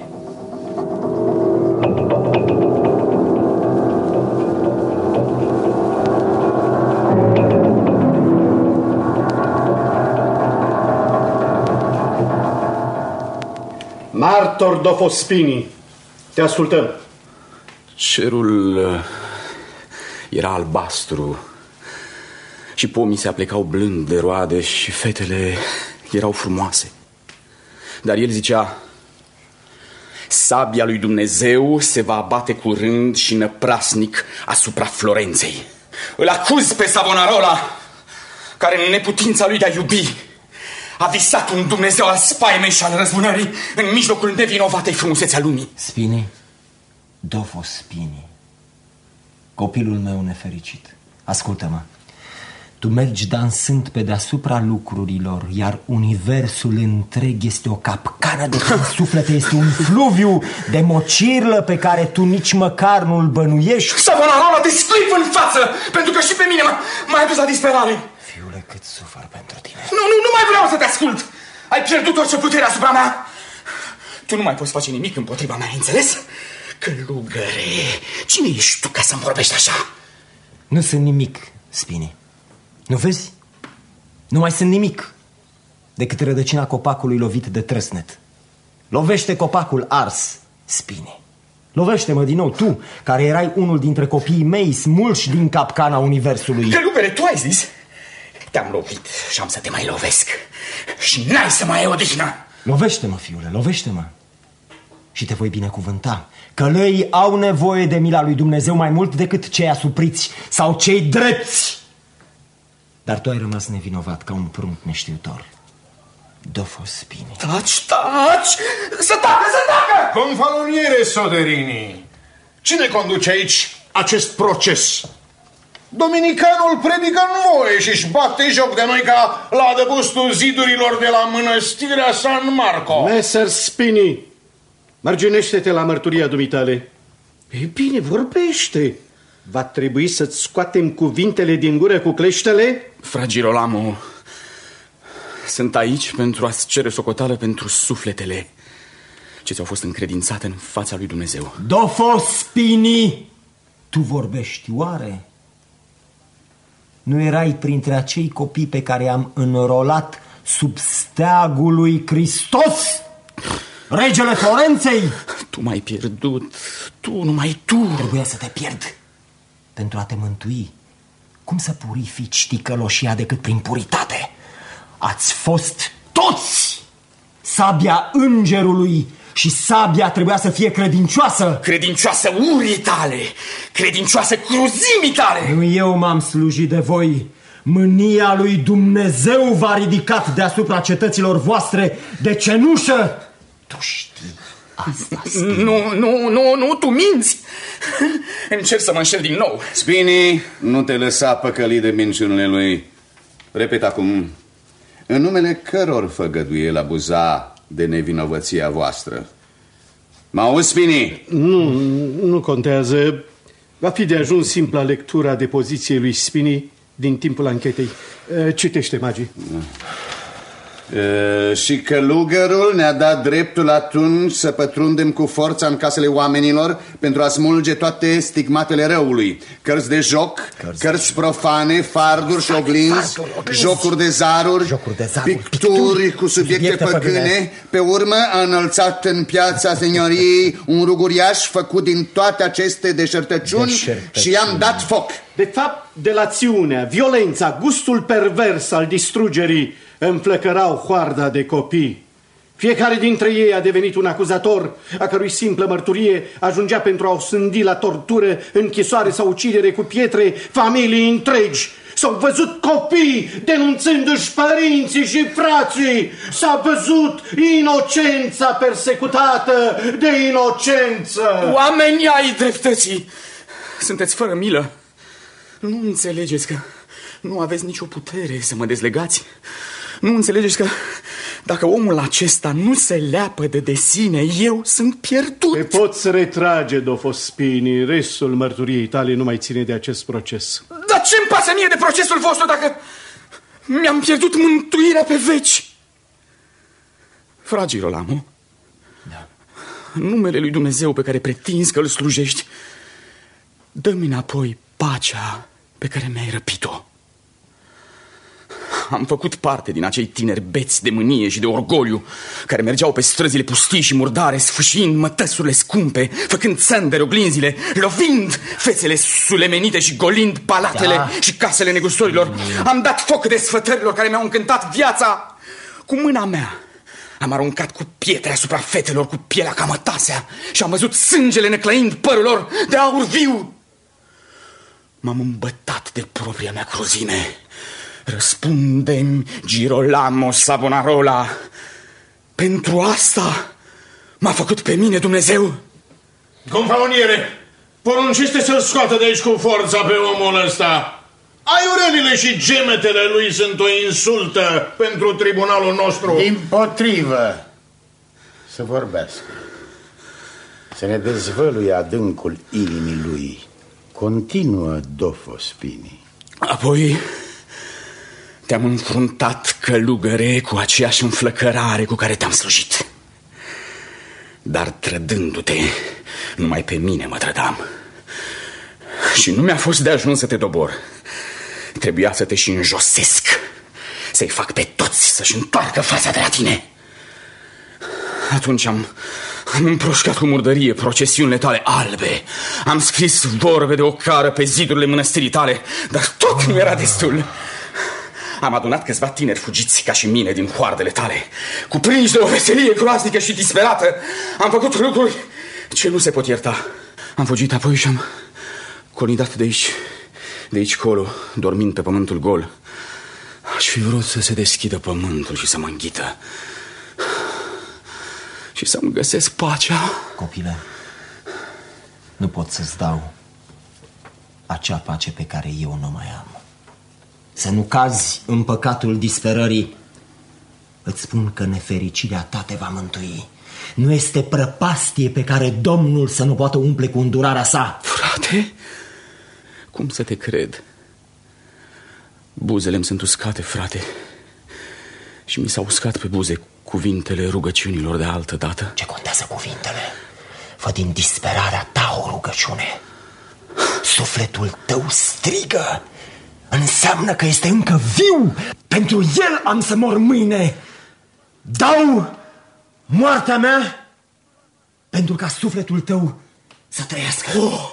Martor Dofospini, te ascultăm. Cerul era albastru și pomii se aplecau blând de roade și fetele erau frumoase. Dar el zicea: sabia lui Dumnezeu se va abate curând și năprasnic asupra Florenței. Îl acuz pe Savonarola, care în neputința lui de a iubi a visat un Dumnezeu al spaimei și al răzbunării în mijlocul nevinovatei frumusețea lumii. Spini, Dofos Spini, copilul meu nefericit, ascultă-mă. Tu mergi dansând pe deasupra lucrurilor, iar universul întreg este o capcană de suflete, este un fluviu de mocirlă pe care tu nici măcar nu-l bănuiești. Savonarola, te sclip în față, pentru că și pe mine m-ai dus la disperare. Fiule, cât sufăr pentru tine. Nu mai vreau să te ascult. Ai pierdut orice putere asupra mea. Tu nu mai poți face nimic împotriva mea, înțeles? Călugăre, cine ești tu ca să-mi vorbești așa? Nu sunt nimic, Spini. Nu vezi? Nu mai sunt nimic decât rădăcina copacului lovit de trăsnet. Lovește copacul ars, Spini. Lovește-mă din nou, tu, care erai unul dintre copiii mei smulși din capcana universului. Călugăre, tu ai zis? Te-am lovit și am să te mai lovesc. Și n-ai să mai ai odihnă. Lovește-mă, fiule, lovește-mă. Și te voi binecuvânta. Călăii au nevoie de mila lui Dumnezeu mai mult decât cei asupriți sau cei drepți. Dar tu ai rămas nevinovat ca un prunc neștiutor. Dofos Spini. Taci! Să tacă! Confaloniere, Soderini, cine conduce aici acest proces? Dominicanul predică în voie și-și bate joc de noi ca la adăpostul zidurilor de la mănăstirea San Marco. Meser Spini, mărginește-te la mărturia dumitale. E bine, vorbește. Va trebui să-ți scoatem cuvintele din gură cu cleștele? Fra Girolamo, sunt aici pentru a-ți cere socoteală pentru sufletele ce ți-au fost încredințate în fața lui Dumnezeu. Dofos Spini, tu vorbești oare? Nu erai printre acei copii pe care i-am înrolat sub steagul lui Hristos, regele Florenței? Tu m-ai pierdut, tu, numai tu. Trebuia să te pierd pentru a te mântui. Cum să purifici ticăloșia decât prin puritate? Ați fost toți sabia îngerului și sabia trebuia să fie credincioasă. Credincioasă urii tale, credincioasă cruzimii tale. Nu eu m-am slujit de voi. Mânia lui Dumnezeu v-a ridicat deasupra cetăților voastre de cenușă. Tu știi asta, Spini. Nu, tu minți. Încerc să mă înșel din nou. Spini, nu te lăsa păcălit de minciunile lui. Repet acum, în numele căror făgăduie el abuza de nevinovăția voastră. M-auzi, Spini? Nu contează. Va fi de ajuns simpla lectura de poziției lui Spini din timpul anchetei. Citește, Magi. Și călugărul ne-a dat dreptul atunci să pătrundem cu forța în casele oamenilor pentru a smulge toate stigmatele răului. Cărți de joc, cărți profane, farduri și oglinzi, jocuri de zaruri, picturi cu subiecte păgâne. Pe urmă a înălțat în piața senioriei un ruguriaș făcut din toate aceste deșertăciuni și i-am dat foc. De fapt, delațiunea, violența, gustul pervers al distrugerii înflăcărau hoarda de copii. Fiecare dintre ei a devenit un acuzator, a cărui simplă mărturie ajungea pentru a osândi la tortură, închisoare sau ucidere cu pietre familii întregi. S-au văzut copii denunțându-și părinții și frații. S-a văzut inocența persecutată de inocență. Oamenii ai dreptății, sunteți fără milă. Nu înțelegeți că nu aveți nicio putere să mă dezlegați? Nu înțelegeți că dacă omul acesta nu se leapădă de sine, eu sunt pierdut? Te poți retrage, Dofos Spini. Restul mărturiei tale nu mai ține de acest proces. Dar ce-mi pasă mie de procesul vostru dacă mi-am pierdut mântuirea pe veci? Fra Girolamo, da. În numele lui Dumnezeu pe care pretinzi că îl slujești, dă-mi înapoi pacea pe care mi-ai răpit-o. Am făcut parte din acei tineri beți de mânie și de orgoliu care mergeau pe străzile pustii și murdare, sfâșiind mătăsurile scumpe, făcând țândere oglinzile, lovind fețele sulemenite și golind palatele și casele negustorilor. Am dat foc desfătărilor care mi-au încântat viața. Cu mâna mea am aruncat cu pietre asupra fetelor cu pielea ca mătasea și am văzut sângele neclăind părul lor de aur viu. M-am îmbătat de propria mea cruzime. Răspunde-mi, Girolamo Savonarola, pentru asta m-a făcut pe mine Dumnezeu? Companiere, poruncește să-l scoată de aici cu forța pe omul ăsta. Aiurelile și gemetele lui sunt o insultă pentru tribunalul nostru. Dimpotrivă, să vorbească, să ne dezvăluie adâncul inimii lui. Continuă, Dofo Spini. Apoi te-am înfruntat, călugăre, cu aceeași înflăcărare cu care te-am slujit. Dar trădându-te, numai pe mine mă trădam. Și nu mi-a fost de ajuns să te dobor. Trebuia să te și înjosesc, să-i fac pe toți să-și întoarcă fața de la tine. Atunci am împroșcat cu murdărie procesiunile tale albe. Am scris vorbe de ocară pe zidurile mănăstirii tale, dar tot nu era destul. Am adunat câțiva tineri fugiți ca și mine din hoardele tale. Cuprinși de o veselie groaznică și disperată, am făcut lucruri ce nu se pot ierta. Am fugit apoi și am colidat de aici colo, dormind pe pământul gol. Aș fi vrut să se deschidă pământul și să mă înghită și să-mi găsesc pacea. Copile, nu pot să-ți dau acea pace pe care eu nu mai am. Să nu cazi în păcatul disperării. Îți spun că nefericirea ta te va mântui. Nu este prăpastie pe care Domnul să nu poată umple cu îndurarea sa. Frate, cum să te cred? Buzele-mi sunt uscate, frate, și mi s-au uscat pe buze cuvintele rugăciunilor de altă dată. Ce contează cuvintele? Fă din disperarea ta o rugăciune. Sufletul tău strigă. Înseamnă că este încă viu. Pentru el am să mor mâine. Dau moartea mea pentru ca sufletul tău să trăiască.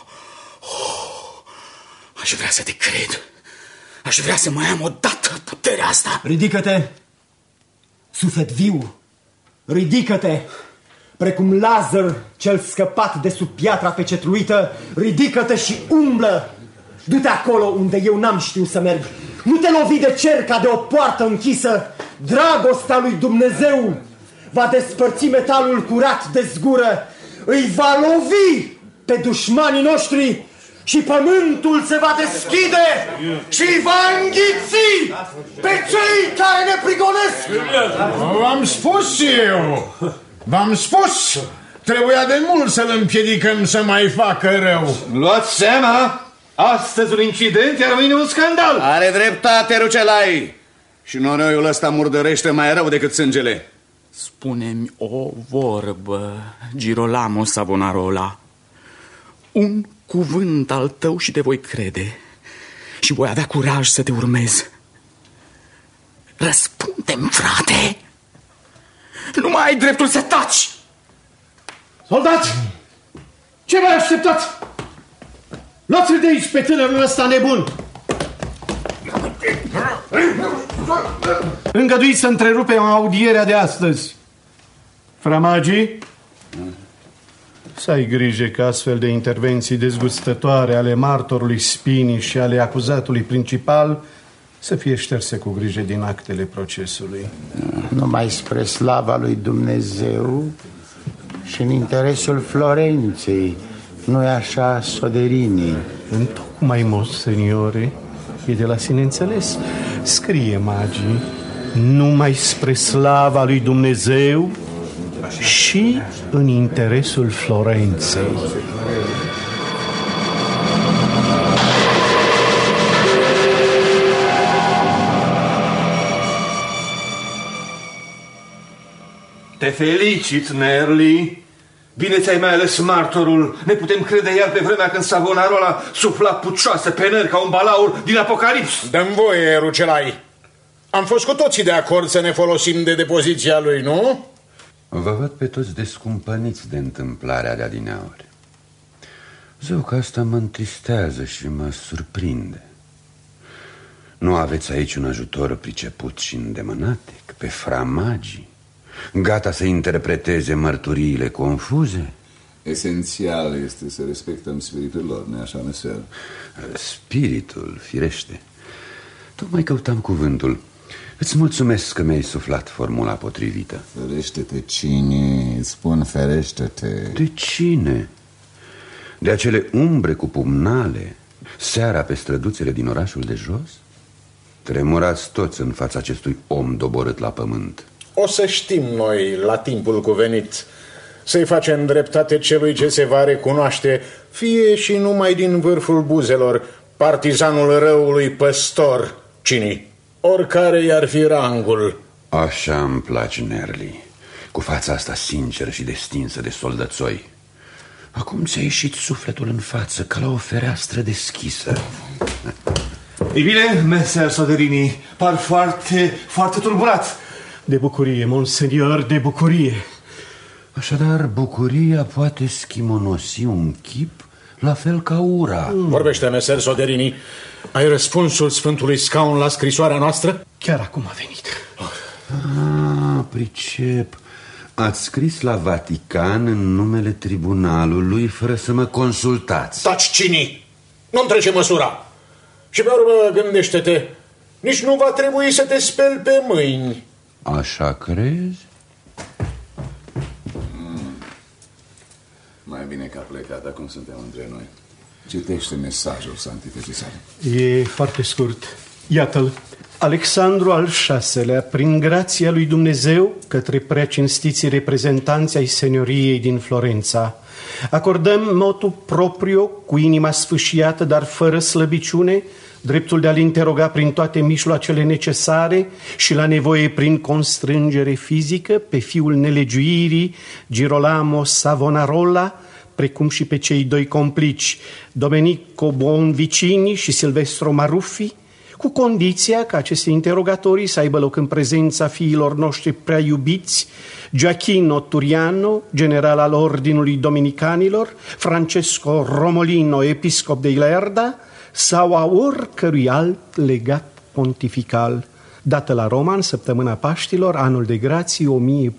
Aș vrea să te cred. Aș vrea să mai am odată puterea asta. Ridică-te, suflet viu. Ridică-te. Precum Lazar cel scăpat de sub piatra pecetluită, ridică-te și umblă. Du-te acolo unde eu n-am știut să merg. Nu te lovi de cer ca de o poartă închisă. Dragostea lui Dumnezeu va despărți metalul curat de zgură. Îi va lovi pe dușmanii noștri și pământul se va deschide și îi va înghiți pe cei care ne prigonesc. V-am spus eu. V-am spus. Trebuia de mult să-l împiedicăm să mai facă rău. Luați seama. Astăzi un incident, iar mâine un scandal. Are dreptate, Rucelai. Și noroiul ăsta murdărește mai rău decât sângele. Spune-mi o vorbă, Girolamo Savonarola. Un cuvânt al tău și te voi crede și voi avea curaj să te urmez. Răspunde-mi, frate. Nu mai ai dreptul să taci. Soldați! Ce v-ai așteptat? Luați-l de aici pe tânărul ăsta nebun! Îngăduiți să întrerupem audierea de astăzi. Framagii, să ai grijă că astfel de intervenții dezgustătoare ale martorului Spini și ale acuzatului principal să fie șterse cu grijă din actele procesului. Numai spre slava lui Dumnezeu și în interesul Florenței. Nu-i așa, Soderini? Întocmai, monseniore, e de la sine înțeles. Scrie, magii, numai spre slava lui Dumnezeu și în interesul Florenței. Te felicit, Nerli. Bine ți-ai mai ales martorul. Ne putem crede iar pe vremea când Savonarola sufla pucioasă pe nări ca un balaur din Apocalips. Dă-mi voie, Rucelai. Am fost cu toții de acord să ne folosim de depoziția lui, nu? Vă văd pe toți descumpăniți de întâmplarea de adineauri. Zău că asta mă întristează și mă surprinde. Nu aveți aici un ajutor priceput și îndemânatic pe Framagii, gata să interpreteze mărturiile confuze? Esențial este să respectăm spiritul lor, nu-i așa, meser? Spiritul, firește. Tocmai căutam cuvântul. Îți mulțumesc că mi-ai suflat formula potrivită. Ferește-te, cine? Spun ferește-te. De cine? De acele umbre cu pumnale seara pe străduțele din orașul de jos? Tremurați toți în fața acestui om doborât la pământ. O să știm noi la timpul cuvenit să-i facem dreptate celui ce se va recunoaște, fie și numai din vârful buzelor, partizanul răului păstor, cine, oricare i-ar fi rangul. Așa îmi place, Nerli, cu fața asta sinceră și destinsă de soldățoi. Acum ți-a ieșit sufletul în față, ca la o fereastră deschisă. Ei bine, meser Soderini, par foarte tulburat. De bucurie, monsenior, de bucurie. Așadar, bucuria poate schimonosi un chip la fel ca ura. Vorbește, meser Soderini. Ai răspunsul Sfântului Scaun la scrisoarea noastră? Chiar acum a venit. Pricep. Ați scris la Vatican în numele tribunalului fără să mă consultați. Taci, cini! Nu-mi trece măsura. Și pe urmă, gândește-te, nici nu va trebui să te speli pe mâini. Așa crezi? Mai bine că a plecat, acum suntem între noi. Citește mesajul Sanctității Sale. E foarte scurt. Iată-l. Alexandru al VI-lea, prin grația lui Dumnezeu, către preacinstiții reprezentanți ai senioriei din Florența, acordăm motu proprio, cu inima sfâșiată, dar fără slăbiciune, dreptul de a-l interoga prin toate mijloacele necesare și la nevoie prin constrângere fizică pe fiul nelegiuirii Girolamo Savonarola, precum și pe cei doi complici, Domenico Bonvicini și Silvestro Maruffi, cu condiția ca aceste interogatorii să aibă loc în prezența fiilor noștri prea iubiți, Gioachino Turiano, general al Ordinului Dominicanilor, Francesco Romolino, episcop de Ilerda, sau a oricărui alt legat pontifical, dată la Roma în săptămâna Paștilor, anul de grație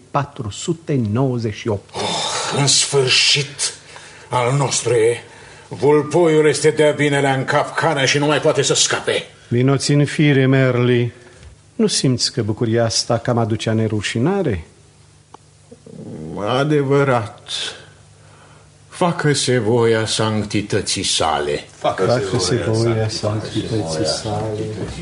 1498. În sfârșit, al nostru e. Vulpoiul este de-a binelea în capcană și nu mai poate să scape. Vino-ți în fire, Merli. Nu simți că bucuria asta cam aducea nerușinare? Adevărat. Facă-se voia sanctității sale. Facă-se voia sanctității sale.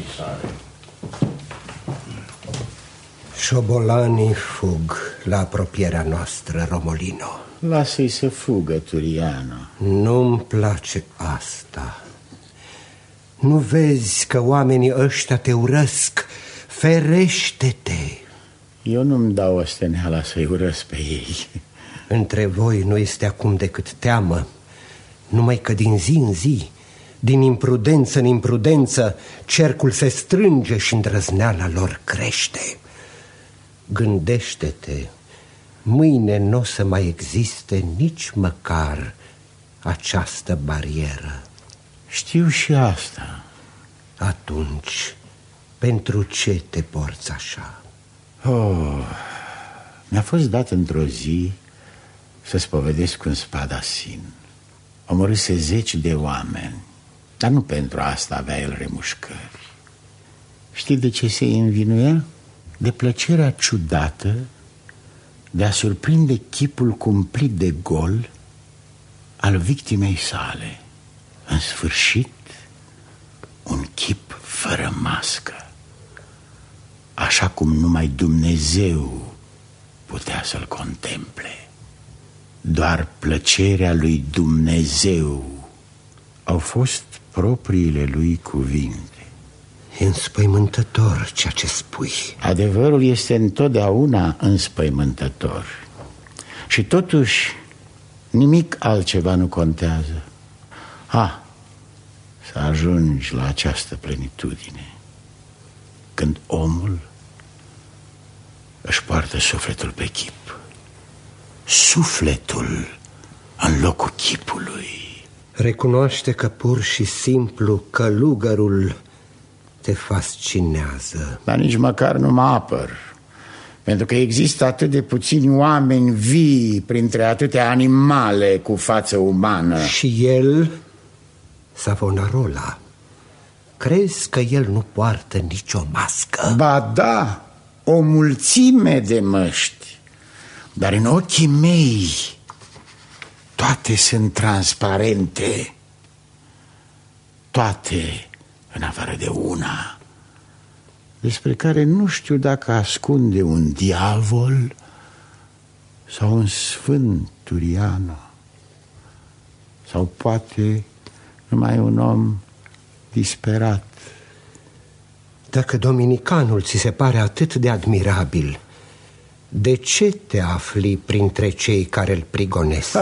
Șobolanii fug la apropierea noastră, Romolino. Lasă-i să fugă, Turiano. Nu-mi place asta. Nu vezi că oamenii ăștia te urăsc? Ferește-te! Eu nu-mi dau osteneala să-i urăsc pe ei. Între voi nu este acum decât teamă, numai că din zi în zi, din imprudență în imprudență, cercul se strânge și îndrăzneala lor crește. Gândește-te, mâine nu o să mai existe nici măcar această barieră. Știu și asta. Atunci, pentru ce te porți așa? Mi-a fost dat într-o zi să spovedesc un spadasin. Omorâse 10 de oameni, dar nu pentru asta avea el remușcări. Știi de ce se învinuia? De plăcerea ciudată de a surprinde chipul cumplit de gol al victimei sale. În sfârșit, un chip fără mască, așa cum numai Dumnezeu putea să-l contemple. Doar plăcerea lui Dumnezeu au fost propriile lui cuvinte. E înspăimântător ceea ce spui. Adevărul este întotdeauna înspăimântător. Și totuși nimic altceva nu contează. Să ajungi la această plenitudine când omul își poartă sufletul pe chip. Sufletul în locul chipului. Recunoaște că pur și simplu călugărul te fascinează. Dar nici măcar nu mă apăr, pentru că există atât de puțini oameni vii printre atâtea animale cu față umană. Și el, Savonarola, crezi că el nu poartă nicio mască? Ba da, o mulțime de măști, dar în ochii mei toate sunt transparente. Toate, în afară de una, despre care nu știu dacă ascunde un diavol sau un sfânt Turiano, sau poate numai un om disperat. Dacă dominicanul ți se pare atât de admirabil, de ce te afli printre cei care îl prigonesc?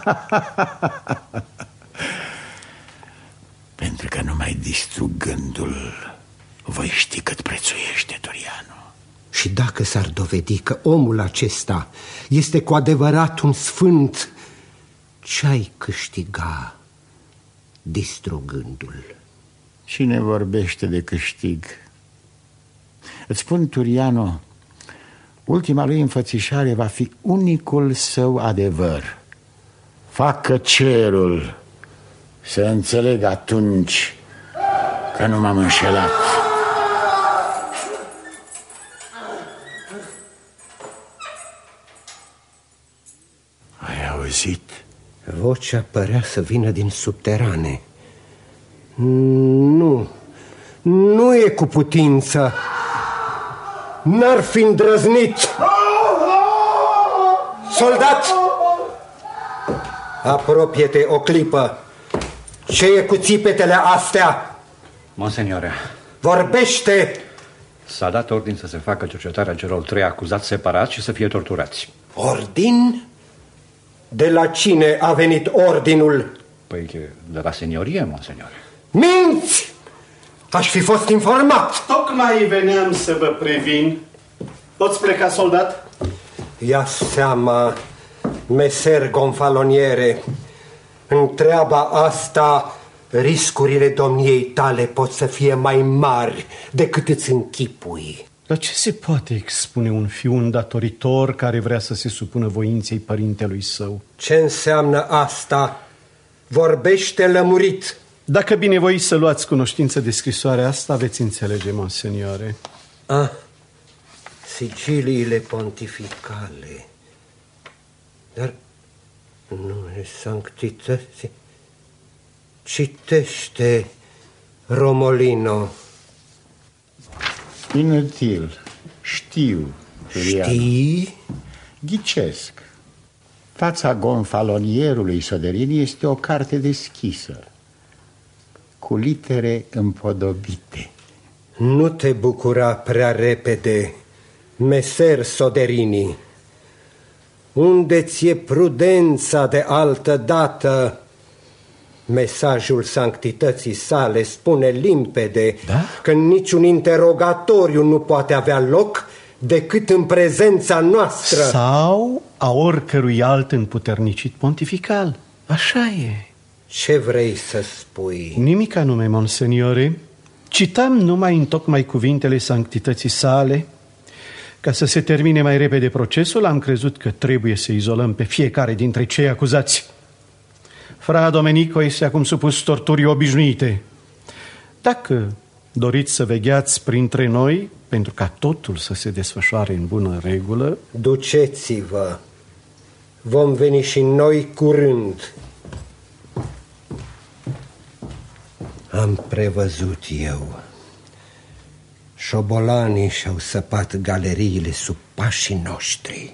Pentru că numai distrugându-l voi ști cât prețuiește Turiano. Și dacă s-ar dovedi că omul acesta este cu adevărat un sfânt, ce-ai câștiga distrugându-l? Cine vorbește de câștig? Îți spun, Turiano, ultima lui înfățișare va fi unicul său adevăr. Facă cerul să înțeleg atunci că nu m-am înșelat. Ai auzit? Vocea părea să vină din subterane. Nu e cu putință. N-ar fi îndrăznit. Soldat! Apropie-te o clipă. Ce e cu țipetele astea? Monseniore, vorbește! S-a dat ordin să se facă cercetarea celor 3 acuzați separați și să fie torturați. Ordin? De la cine a venit ordinul? Păi de la seniorie, monseniore. Minți! Aș fi fost informat. Tocmai veneam să vă previn. Poți pleca, soldat? Ia seama, meser gonfaloniere. În treaba asta, riscurile domniei tale pot să fie mai mari decât îți închipui. Dar ce se poate expune un fiu îndatoritor care vrea să se supună voinței părintelui său? Ce înseamnă asta? Vorbește lămurit. Dacă binevoiți să luați cunoștință de scrisoarea asta, veți înțelege, monsenioare. Sigiliile pontificale. Dar nu e sanctității. Citește, Romolino. Inutil. Știu. Știi? Ghicesc. Fața gonfalonierului Soderini este o carte deschisă, cu litere împodobite. Nu te bucura prea repede, meser Soderini. Unde ți-e prudența de altă dată? Mesajul sanctității sale spune limpede că niciun interogatoriu nu poate avea loc decât în prezența noastră. Sau a oricărui alt împuternicit pontifical. Așa e. Ce vrei să spui? Nimic anume, monseniore. Citam numai întocmai cuvintele sanctității sale. Ca să se termine mai repede procesul, am crezut că trebuie să izolăm pe fiecare dintre cei acuzați. Fra Domenico este acum supus torturii obișnuite. Dacă doriți să vegheați printre noi, pentru ca totul să se desfășoare în bună regulă, duceți-vă. Vom veni și noi curând. Am prevăzut eu. Șobolanii și-au săpat galeriile sub pașii noștri.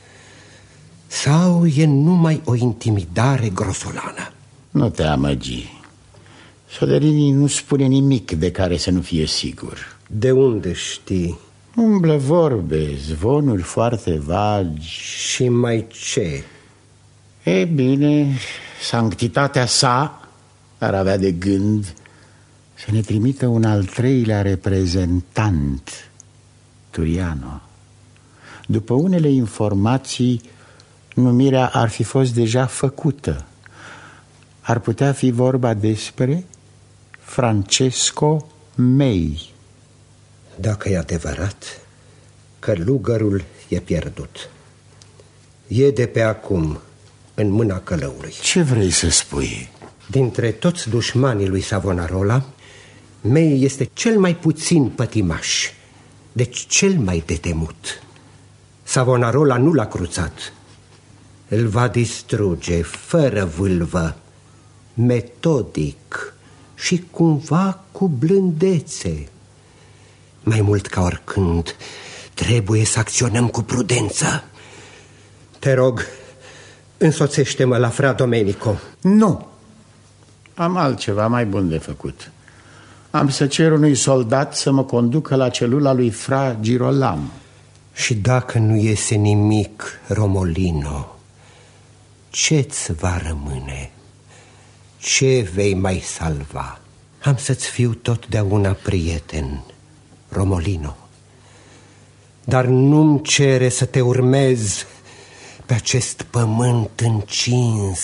Sau e numai o intimidare grosolană? Nu te amăgi. Soderini nu spune nimic de care să nu fie sigur. De unde știi? Umblă vorbe, zvonuri foarte vagi. Și mai ce? E bine, sanctitatea sa ar avea de gând să ne trimită un al 3-lea reprezentant, Turiano. După unele informații, numirea ar fi fost deja făcută. Ar putea fi vorba despre Francesco Mei. Dacă e adevărat, călugărul e pierdut. E de pe acum în mâna călăului. Ce vrei să spui? Dintre toți dușmanii lui Savonarola, Mei este cel mai puțin pătimaș, deci cel mai de temut. Savonarola nu l-a cruțat. Îl va distruge fără vâlvă, metodic și cumva cu blândețe. Mai mult ca oricând, trebuie să acționăm cu prudență. Te rog, însoțește-mă la Fra Domenico. Nu, am altceva mai bun de făcut. Am să cer unui soldat să mă conducă la celula lui Fra Girolamo. Și dacă nu iese nimic, Romolino, ce-ți va rămâne? Ce vei mai salva? Am să-ți fiu totdeauna prieten, Romolino, dar nu-mi cere să te urmez pe acest pământ încins.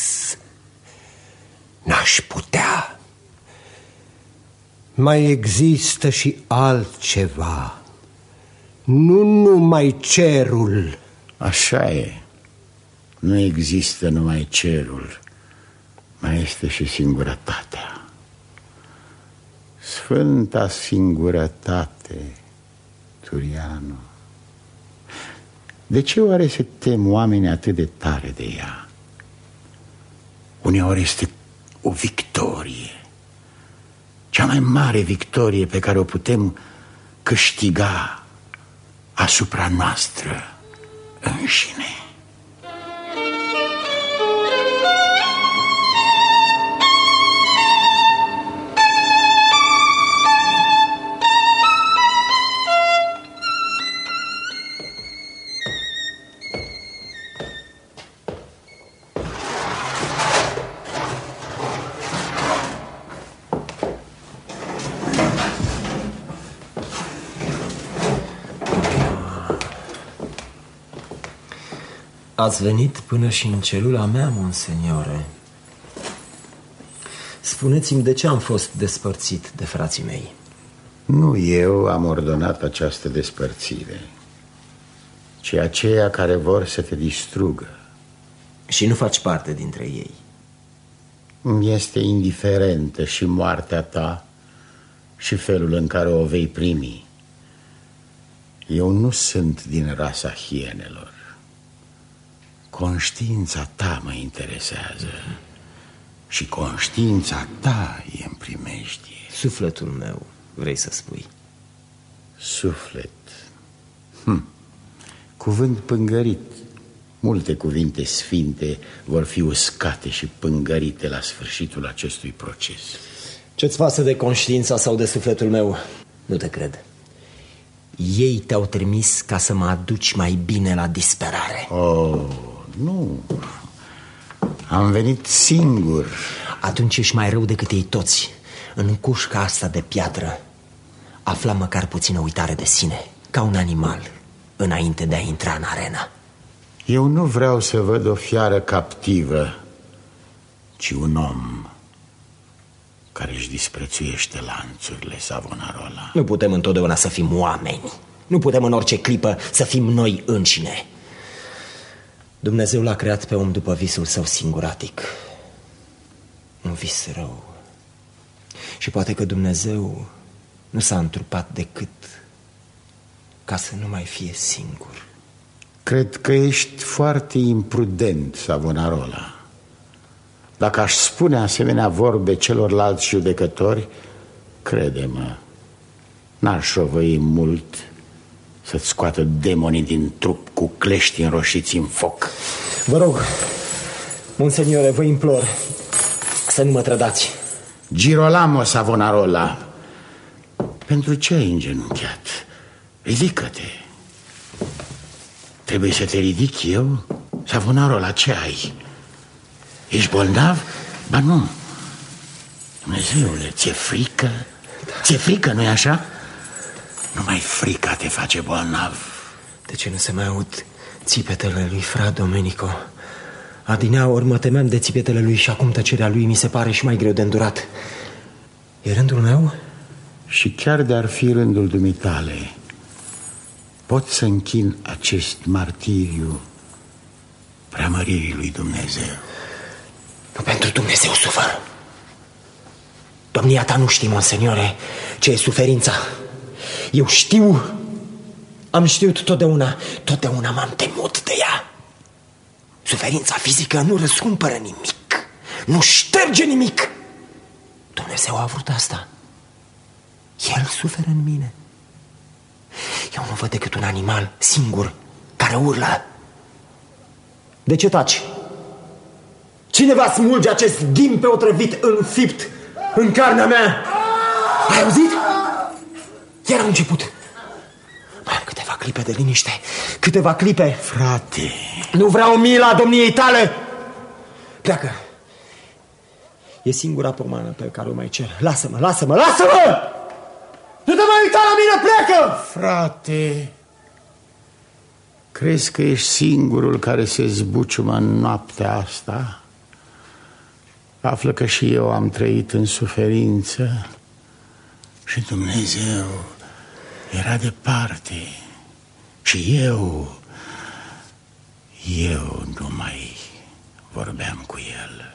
N-aș putea. Mai există și altceva, nu numai cerul. Așa e. Nu există numai cerul, mai este și singurătatea. Sfânta singurătate, Turiano. De ce oare se tem oamenii atât de tare de ea? Uneori este o victorie, cea mai mare victorie pe care o putem câștiga asupra noastră înșine. Ați venit până și în celula mea, monseniore. Spuneți-mi de ce am fost despărțit de frații mei. Nu eu am ordonat această despărțire, ci aceia care vor să te distrugă. Și nu faci parte dintre ei. Îmi este indiferentă și moartea ta și felul în care o vei primi. Eu nu sunt din rasa hienelor. Conștiința ta mă interesează și conștiința ta e în primejdie. Sufletul meu, vrei să spui? Suflet. Cuvânt pângărit. Multe cuvinte sfinte vor fi uscate și pângărite la sfârșitul acestui proces. Ce-ți pasă de conștiința sau de sufletul meu? Nu te cred. Ei te-au trimis ca să mă aduci mai bine la disperare. Oh, nu. Am venit singur. Atunci ești mai rău decât ei toți. În cușca asta de piatră afla măcar puțină uitare de sine, ca un animal, înainte de a intra în arenă. Eu nu vreau să văd o fiară captivă, ci un om care își disprețuiește lanțurile, Savonarola. Nu putem întotdeauna să fim oameni. Nu putem în orice clipă să fim noi înșine. Dumnezeu l-a creat pe om după visul său singuratic. Un vis rău. Și poate că Dumnezeu nu s-a întrupat decât ca să nu mai fie singur. Cred că ești foarte imprudent, Savonarola. Dacă aș spune asemenea vorbe celorlalți judecători, crede-mă, n-ar șovăi mult să-ți scoată demonii din trup cu clești înroșiți în foc. Vă rog, monseniore, vă implor să nu mă trădați. Girolamo, Savonarola, pentru ce ai îngenunchiat? Ridică-te. Trebuie să te ridic eu? Savonarola, ce ai? Ești bolnav? Ba nu. Dumnezeule, ți-e frică? Da. Ți-e frică, nu-i așa? Numai frica te face bolnav. De ce nu se mai aud țipetele lui Fra Domenico? Adineaori mă temeam de țipetele lui și acum tăcerea lui mi se pare și mai greu de îndurat. E rândul meu? Și chiar de-ar fi rândul dumitale, pot să închin acest martiriu preamăririi lui Dumnezeu. Nu pentru Dumnezeu sufăr, Domnia ta nu știi, monseniore, ce e suferința. Eu știu, am știut totdeauna m-am temut de ea. Suferința fizică nu răscumpără nimic, nu șterge nimic. Dumnezeu a vrut asta. El suferă în mine. Eu nu văd decât un animal singur care urlă. De ce taci? Cine va smulge acest ghimpe otrăvit înfipt în carnea mea? Ai auzit? Iar a început. Mai am câteva clipe de liniște. Câteva clipe. Frate, nu vreau mila domniei tale. Pleacă. E singura pomană pe care o mai cer. Lasă-mă! Nu te mai uita la mine, pleacă! Frate, crezi că ești singurul care se zbuciumă în noaptea asta? Află că și eu am trăit în suferință și Dumnezeu era departe și eu nu mai vorbeam cu El.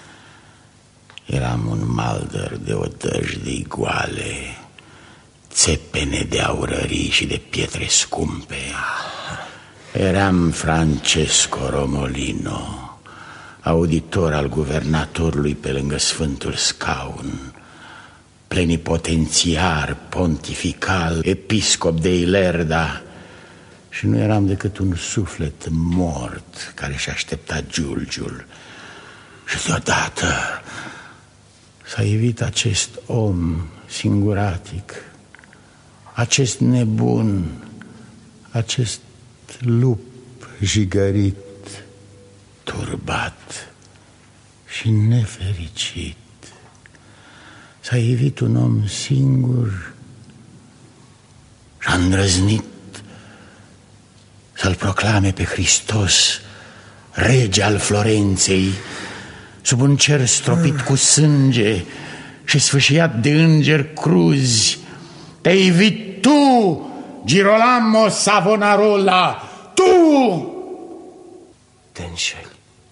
Eram un maldăr de odăjdii goale, țepene de aurării și de pietre scumpe. Eram Francesco Romolino, auditor al guvernatorului pe lângă Sfântul Scaun, plenipotențiar pontifical, episcop de Ilerda, și nu eram decât un suflet mort care și aștepta giulgiul. Și deodată s-a ivit acest om singuratic, acest nebun, acest lup jigărit, turbat și nefericit. S-a ivit un om singur și a îndrăznit să-L proclame pe Hristos rege al Florenței, sub un cer stropit cu sânge și sfâșiat de îngeri cruzi. Te-ai ivit tu, Girolamo Savonarola, tu! Te înșeli.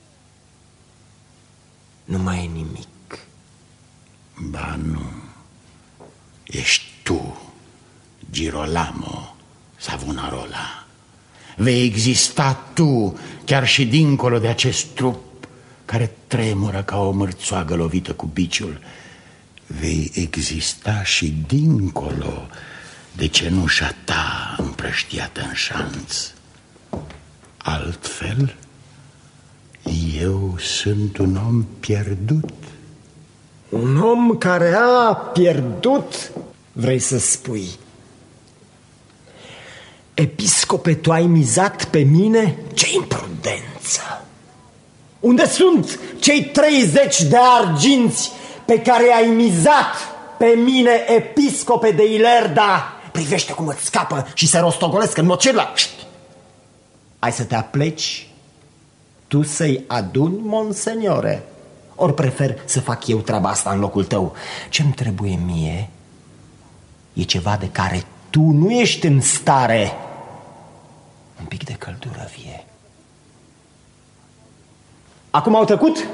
Nu mai e nimic. Ba nu, ești tu, Girolamo Savonarola. Vei exista tu chiar și dincolo de acest trup care tremură ca o mărțoagă lovită cu biciul. Vei exista și dincolo de cenușa ta împrăștiată în șanț. Altfel, eu sunt un om pierdut. Un om care a pierdut, vrei să spui? Episcope, tu ai mizat pe mine? Ce imprudență! Unde sunt cei 30 de arginți pe care ai mizat pe mine, episcope de Ilerda? Privește cum îți scapă și se rostogolesc în mod cirlac. Ai să te apleci tu să-i aduni, monseniore? Ori prefer să fac eu treaba asta în locul tău? Ce-mi trebuie mie e ceva de care tu nu ești în stare. Un pic de căldură vie. Acum au trecut?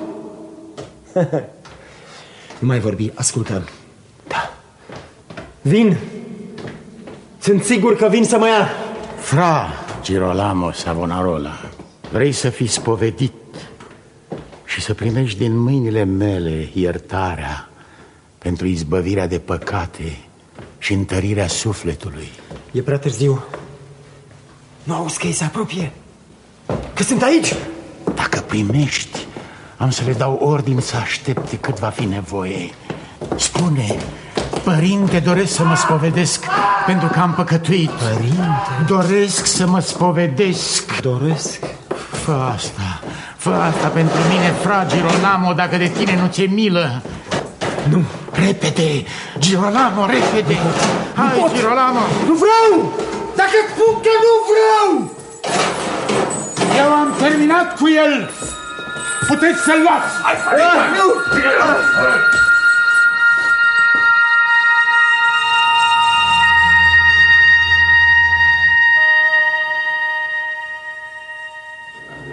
Nu mai vorbi, ascultă. Da. Vin. Sunt sigur că vin să mă ia. Fra Girolamo Savonarola, vrei să fii spovedit și să primești din mâinile mele iertarea pentru izbăvirea de păcate și întărirea sufletului? E prea târziu. Nu auzi că ei se apropie? Că sunt aici? Dacă primești, am să le dau ordin să aștepte cât va fi nevoie. Spune: părinte, doresc să mă spovedesc pentru că am păcătuit. Părinte? Doresc să mă spovedesc. Doresc? Fă asta pentru mine, fra Girolamo, dacă de tine nu ți-e milă. Nu. Repede, Girolamo, repede. Hai, Girolamo. Nu vreau! Dacă spun că nu vreau! Eu am terminat cu el. Puteți să-l luați. Nu!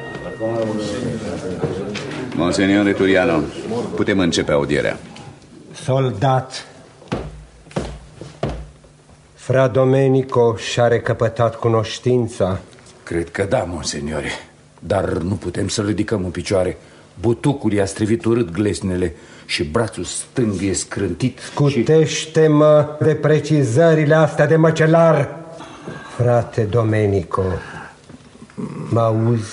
Monseniore Turiano, putem începe audierea. Soldat. Fra Domenico și-a recăpătat cunoștința? Cred că da, monseniore, dar nu putem să-l ridicăm în picioare. Butucul i-a strivit urât glesnele și brațul stâng e scrântit. Scutește-mă de precizările astea de măcelar. Frate Domenico, mă auzi?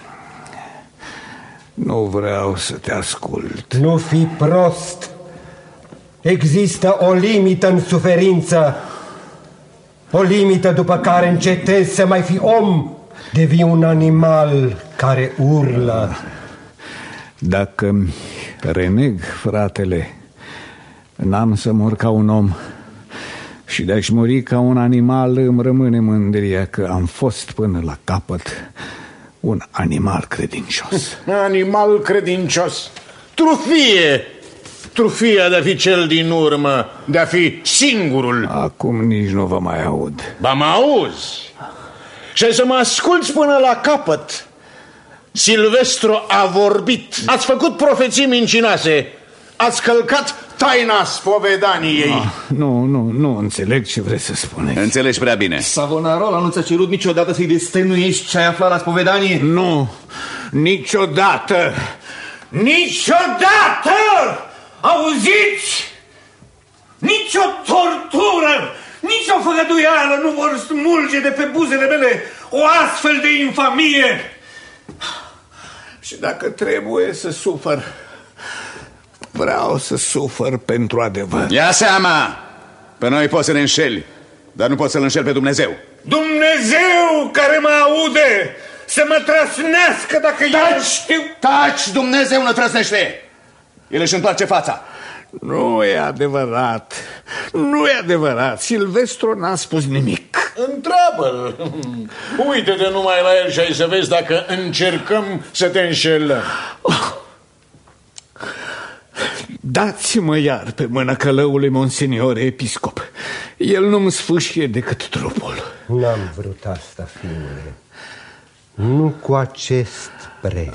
Nu vreau să te ascult. Nu fi prost. Există o limită în suferință. O limită după care încetezi să mai fii om. Devii un animal care urlă. Dacă reneg, fratele, n-am să mor ca un om. Și de-aș muri ca un animal îmi rămâne mândria că am fost până la capăt un animal credincios. Animal credincios? Trufie! Trufia de a fi cel din urmă, de a fi singurul. Acum nici nu vă mai aud. Ba mă auzi. Și ai să mă asculți până la capăt. Silvestru a vorbit. Ați făcut profeții mincinoase. Ați călcat taina spovedaniei. Nu înțeleg ce vreți să spuneți. Înțelegi prea bine. Savonarola nu ți-a cerut niciodată să-i destăinuiești ce ai aflat la spovedanie? Nu, niciodată. Niciodată! Auziți? Nici o tortură, nici o făgăduială nu vor smulge de pe buzele mele o astfel de infamie. Și dacă trebuie să sufăr, vreau să sufăr pentru adevăr. Ia seama! Pe noi poți să ne înșeli, dar nu poți să-L înșeli pe Dumnezeu. Dumnezeu care mă aude să mă trăsnească dacă eu știu... Taci! Dumnezeu nu trăsnește! El își întoarce fața. Nu e adevărat. Nu e adevărat. Silvestru n-a spus nimic. Întreabă-l. Uite-te numai la el și ai să vezi dacă încercăm să te înșelăm. Dați-mă iar pe mâna călăului monseniore episcop. El nu-mi sfâșie decât trupul. N-am vrut asta, fiule. Nu cu acest preț.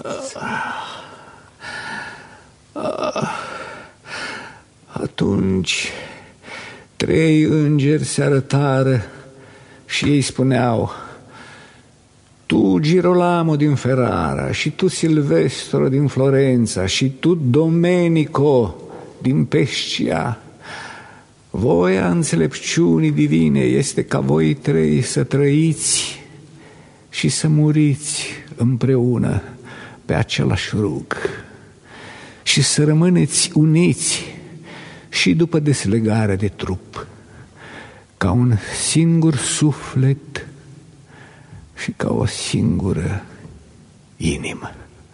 Atunci 3 îngeri se arătară și ei spuneau: tu, Girolamo din Ferrara, și tu, Silvestro din Florența, și tu, Domenico din Pescia, voia înțelepciunii divine este ca voi 3 să trăiți și să muriți împreună pe același rug și să rămâneți uniți și după deslegarea de trup, ca un singur suflet și ca o singură inimă.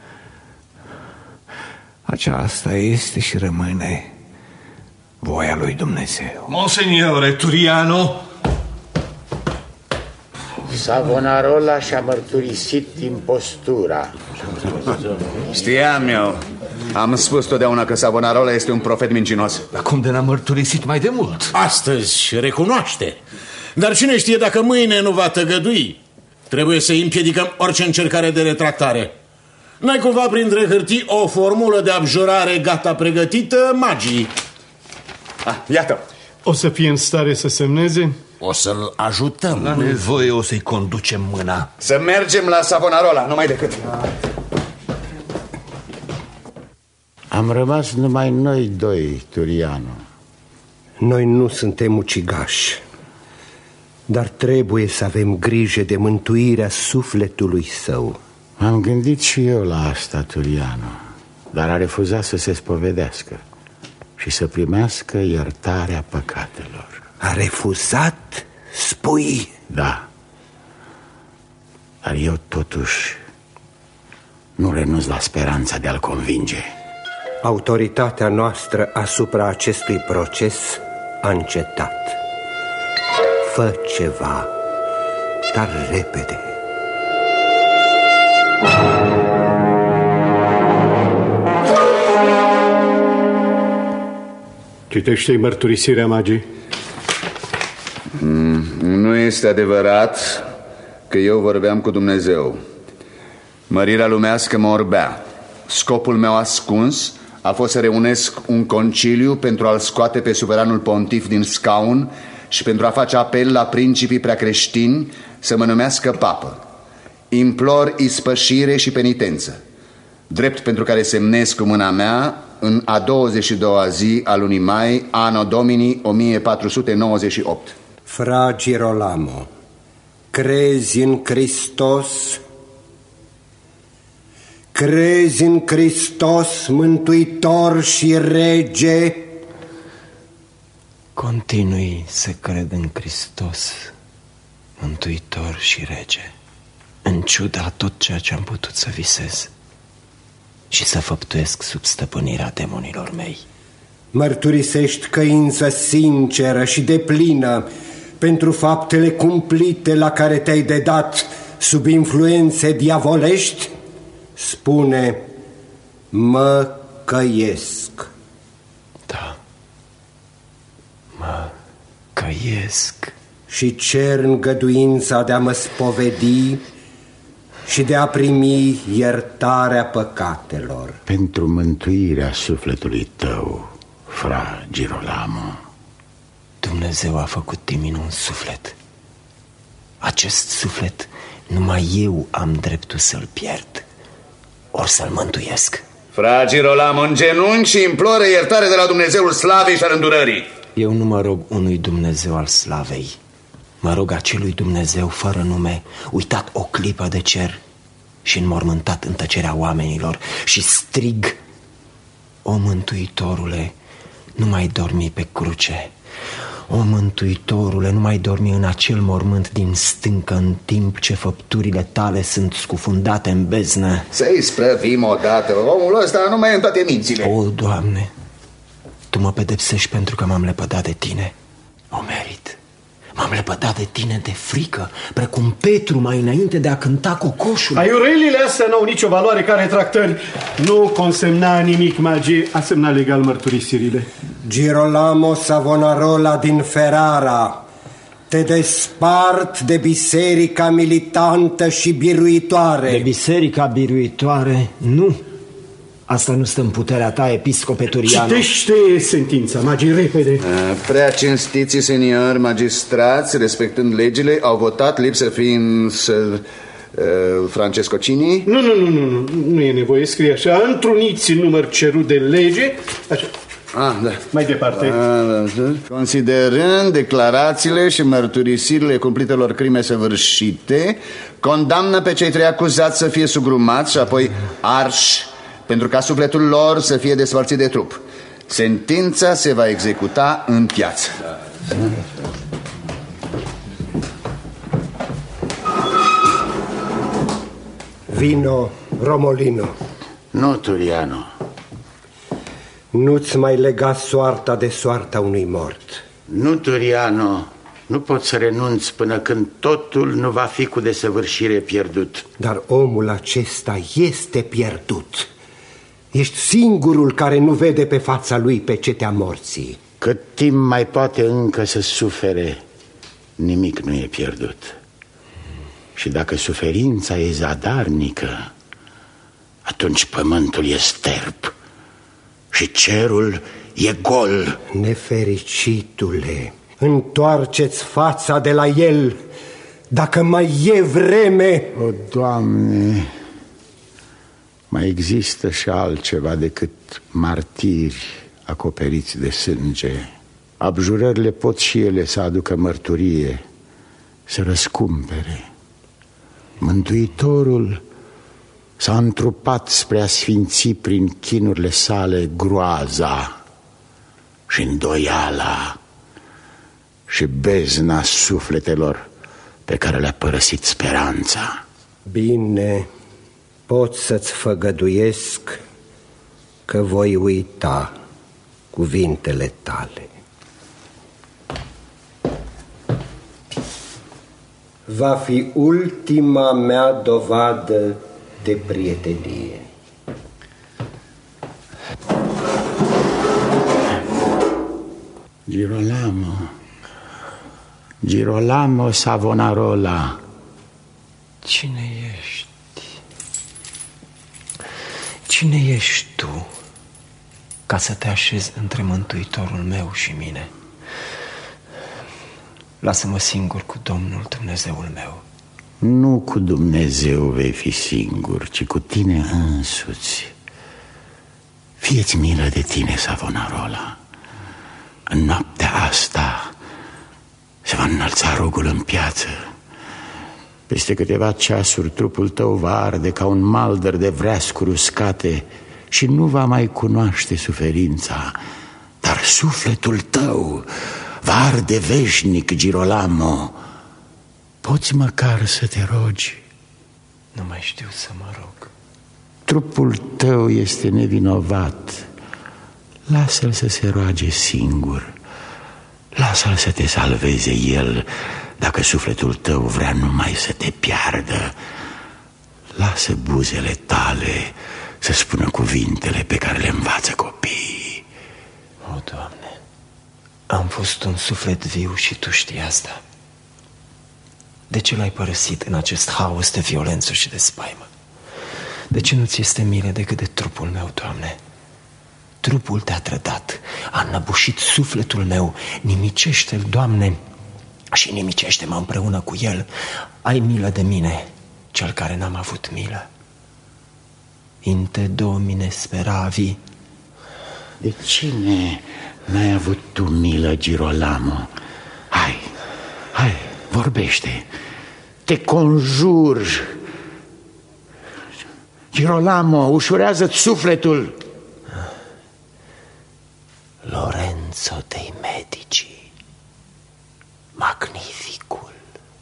Aceasta este și rămâne voia lui Dumnezeu. Monseniore Turiano, Savonarola și-a mărturisit impostura. Știam eu. Am spus totdeauna că Savonarola este un profet mincinos. Dar cum de n-a mărturisit mai de mult? Astăzi recunoaște. Dar cine știe dacă mâine nu va tăgădui? Trebuie să împiedicăm orice încercare de retractare. N-ai cumva printre hârtii o formulă de abjurare gata pregătită, magii? Iată. O să fie în stare să semneze? O să-l ajutăm. La nevoie o să-i conducem mâna. Să mergem la Savonarola, numai decât. Am rămas numai noi 2, Turiano. Noi nu suntem ucigași, dar trebuie să avem grijă de mântuirea sufletului său. Am gândit și eu la asta, Turiano, dar a refuzat să se spovedească și să primească iertarea păcatelor. A refuzat, spui? Da. Dar eu totuși nu renunț la speranța de a-l convinge. Autoritatea noastră asupra acestui proces a încetat. Fă ceva, dar repede. Citește-i mărturisirea magii. Nu este adevărat că eu vorbeam cu Dumnezeu. Mărirea lumească mă orbea. Scopul meu ascuns a fost să reunesc un conciliu pentru a-l scoate pe suveranul pontif din scaun și pentru a face apel la principii preacreștini să mă numească papă. Implor ispășire și penitență, drept pentru care semnez cu mâna mea în a 22-a zi a lunii mai, anno Domini 1498. Fra Girolamo, crezi în Hristos? Crezi în Hristos, Mântuitor și Rege? Continui să cred în Hristos, Mântuitor și Rege, în ciuda tot ceea ce am putut să visez și să făptuiesc sub stăpânirea demonilor mei. Mărturisești căință sinceră și deplină pentru faptele cumplite la care te-ai dedat sub influențe diavolești? Spune, mă căiesc. Da, mă căiesc. Și cer îngăduința de a mă spovedi și de a primi iertarea păcatelor. Pentru mântuirea sufletului tău, fra Girolamo. Dumnezeu a făcut din mine un suflet. Acest suflet numai eu am dreptul să-l pierd, ori să-l mântuiesc. Fra Girolamo, în genunchi și imploră iertare de la Dumnezeul slavei și al îndurării. Eu nu mă rog unui Dumnezeu al slavei, mă rog acelui Dumnezeu fără nume, uitat o clipă de cer și înmormântat în tăcerea oamenilor, și strig: o Mântuitorule, nu mai dormi pe cruce. O Mântuitorule, nu mai dormi în acel mormânt din stâncă, în timp ce făpturile tale sunt scufundate în beznă. Să-i sprăvim odată, omul ăsta nu mai e în toate mințile. O, Doamne, Tu mă pedepsești pentru că m-am lepădat de Tine. O merit. M-am lepădat de Tine de frică, precum Petru mai înainte de a cânta cocoșul. Aiurelile astea n-au nicio valoare ca retractări. Nu consemna nimic, Magi, a semnat legal mărturisirile. Girolamo Savonarola din Ferrara, te despart de biserica militantă și biruitoare. De biserica biruitoare? Nu. Asta nu stă în puterea ta, episcope Turiano. Citește sentința, Magi, repede. Prea cinstiții seniori magistrați, respectând legile, au votat lipsă fiind Francesco Cini. Nu e nevoie, scrie așa: întruniți număr cerut de lege. Așa. Da. Mai departe. Considerând declarațiile și mărturisirile cumplitelor crime săvârșite, condamnă pe cei trei acuzați să fie sugrumați și apoi arși, pentru ca sufletul lor să fie despărțit de trup. Sentința se va executa în piață. Vino, Romolino. Nu, Turiano. Nu-ți mai lega soarta de soarta unui mort. Nu, Turiano. Nu pot să renunț până când totul nu va fi cu desăvârșire pierdut. Dar omul acesta este pierdut. Ești singurul care nu vede pe fața lui pe cetea morții. Cât timp mai poate încă să sufere, nimic nu e pierdut. Și dacă suferința e zadarnică, atunci pământul e sterp și cerul e gol. Nefericitule, întoarceți fața de la el, dacă mai e vreme. O, Doamne, mai există și altceva decât martiri acoperiți de sânge. Abjurările pot și ele să aducă mărturie, să răscumpere. Mântuitorul s-a întrupat spre a sfinți prin chinurile sale groaza și îndoiala și bezna sufletelor pe care le-a părăsit speranța. Bine, pot să-ți făgăduiesc că voi uita cuvintele tale. Va fi ultima mea dovadă de prietenie. Girolamo Savonarola. Cine ești? Cine ești tu? ca să te așezi între Mântuitorul meu și mine. Lasă-mă singur cu Domnul Dumnezeul meu. Nu cu Dumnezeu vei fi singur, ci cu tine însuți. Fie-ți milă de tine, Savonarola. În noaptea asta se va înălța rugul în piață. Peste câteva ceasuri trupul tău va arde ca un maldăr de vreascuri uscate și nu va mai cunoaște suferința, dar sufletul tău va arde veșnic, Girolamo. Poți măcar să te rogi? Nu mai știu să mă rog. Trupul tău este nevinovat. Lasă-l să se roage singur. Lasă-l să te salveze el, dacă sufletul tău vrea numai să te piardă. Lasă buzele tale să spună cuvintele pe care le învață copiii. O, Doamne, am fost un suflet viu și Tu știi asta. De ce l-ai părăsit în acest haos de violență și de spaimă? De ce nu ți este milă decât de trupul meu, Doamne? Trupul te-a trădat, a înăbușit sufletul meu. Nimicește-l, Doamne, și nimicește-mă împreună cu el. Ai milă de mine, cel care n-am avut milă. In te Domine speravi. De cine n-ai avut tu milă, Girolamo? Hai, vorbește. Te conjur. Girolamo, ușurează-ți sufletul. Lorenzo dei Medici, magnificul.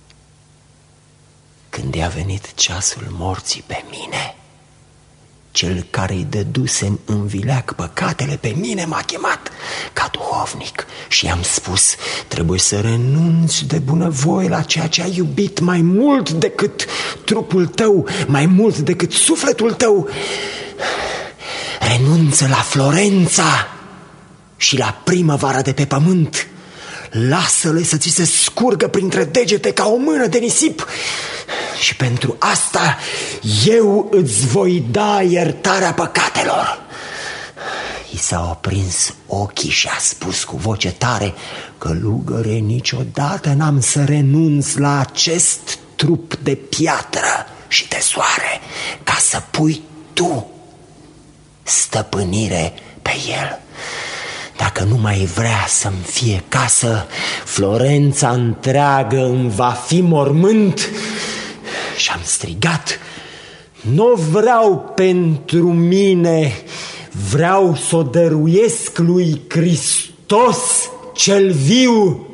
Când i-a venit ceasul morții pe mine, cel care-i dădusem în vileag păcatele, pe mine m-a chemat ca duhovnic și i-am spus: trebuie să renunți de bunăvoie la ceea ce ai iubit mai mult decât trupul tău, mai mult decât sufletul tău. Renunță la Florența și la primăvara de pe pământ. Lasă-le să ți se scurgă printre degete ca o mână de nisip. Și pentru asta eu îți voi da iertarea păcatelor. I s-au aprins ochii și a spus cu voce tare: călugăre, niciodată n-am să renunț la acest trup de piatră și de soare, ca să pui tu stăpânire pe el. Dacă nu mai vrea să-mi fie casă, Florența întreagă îmi va fi mormânt. Și-am strigat: nu vreau pentru mine, vreau să o dăruiesc lui Hristos cel viu.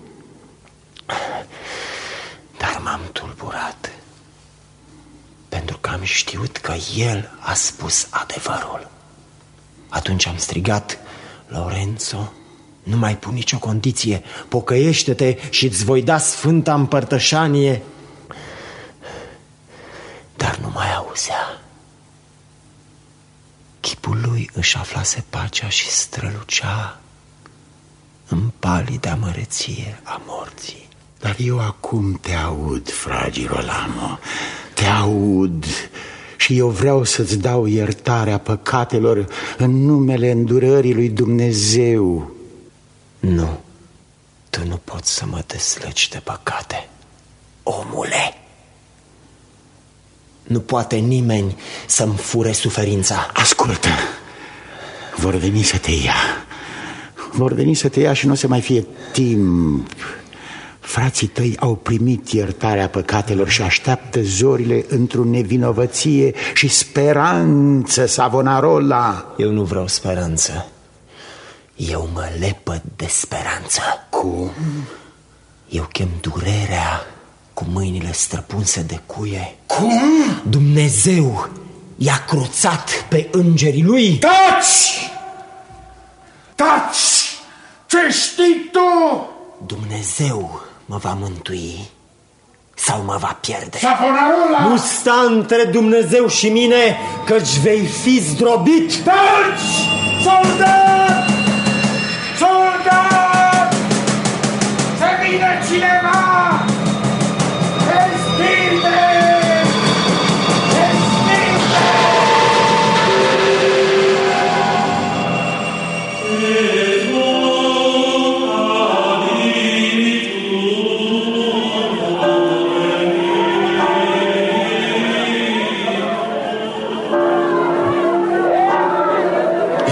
Dar m-am tulburat, pentru că am știut că el a spus adevărul. Atunci am strigat: Lorenzo, nu mai pun nicio condiție, pocăiește-te și îți voi da sfânta împărtășanie. Dar nu mai auzea. Chipul lui își aflase pacea și strălucea în palida măreție a morții. Dar eu acum te aud, fra Girolamo, te aud. Și eu vreau să-ți dau iertarea păcatelor în numele îndurării lui Dumnezeu. Nu, tu nu poți să mă deslegi de păcate, omule. Nu poate nimeni să-mi fure suferința. Ascultă, vor veni să te ia. Vor veni să te ia și nu o să mai fie timp. Frații tăi au primit iertarea păcatelor și așteaptă zorile într-o nevinovăție și speranță, Savonarola. Eu nu vreau speranță. Eu mă lepăd de speranță. Cum? Eu chem durerea cu mâinile străpunse de cuie. Cum? Dumnezeu i-a cruțat pe îngerii lui. Taci! Taci! Ce știi tu? Dumnezeu mă va mântui sau mă va pierde. Savonarola! Nu sta între Dumnezeu și mine, căci vei fi zdrobit. Taci! Soldat! Soldat! Să vină cineva!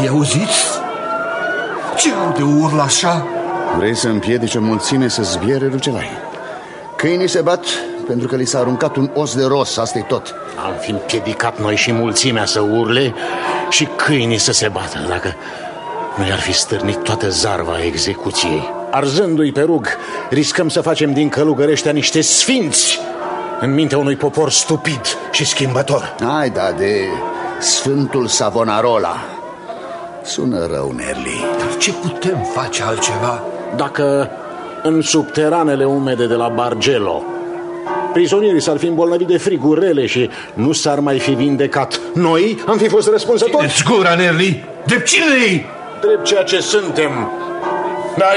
Ai auzit? Ce au de urla așa? Vrei să împiedici o mulțime să zbiere Rucelai. Câinii se bat pentru că li s-a aruncat un os de ros, asta-i tot. Am fi împiedicat noi și mulțimea să urle și câinii să se bată, dacă nu i-ar fi stârnit toată zarva execuției. Arzându-i pe rug, riscăm să facem din călugăreștia niște sfinți în mintea unui popor stupid și schimbător. Hai, da, de Sfântul Savonarola. Sună rău, Nerli. Dar ce putem face altceva? Dacă în subteranele umede de la Bargello prizonierii s-ar fi îmbolnăvit de frigurele și nu s-ar mai fi vindecat, noi am fi fost răspunzători? Țineți gura, Nerli! Drept cine-i? Drept ceea ce suntem. Dar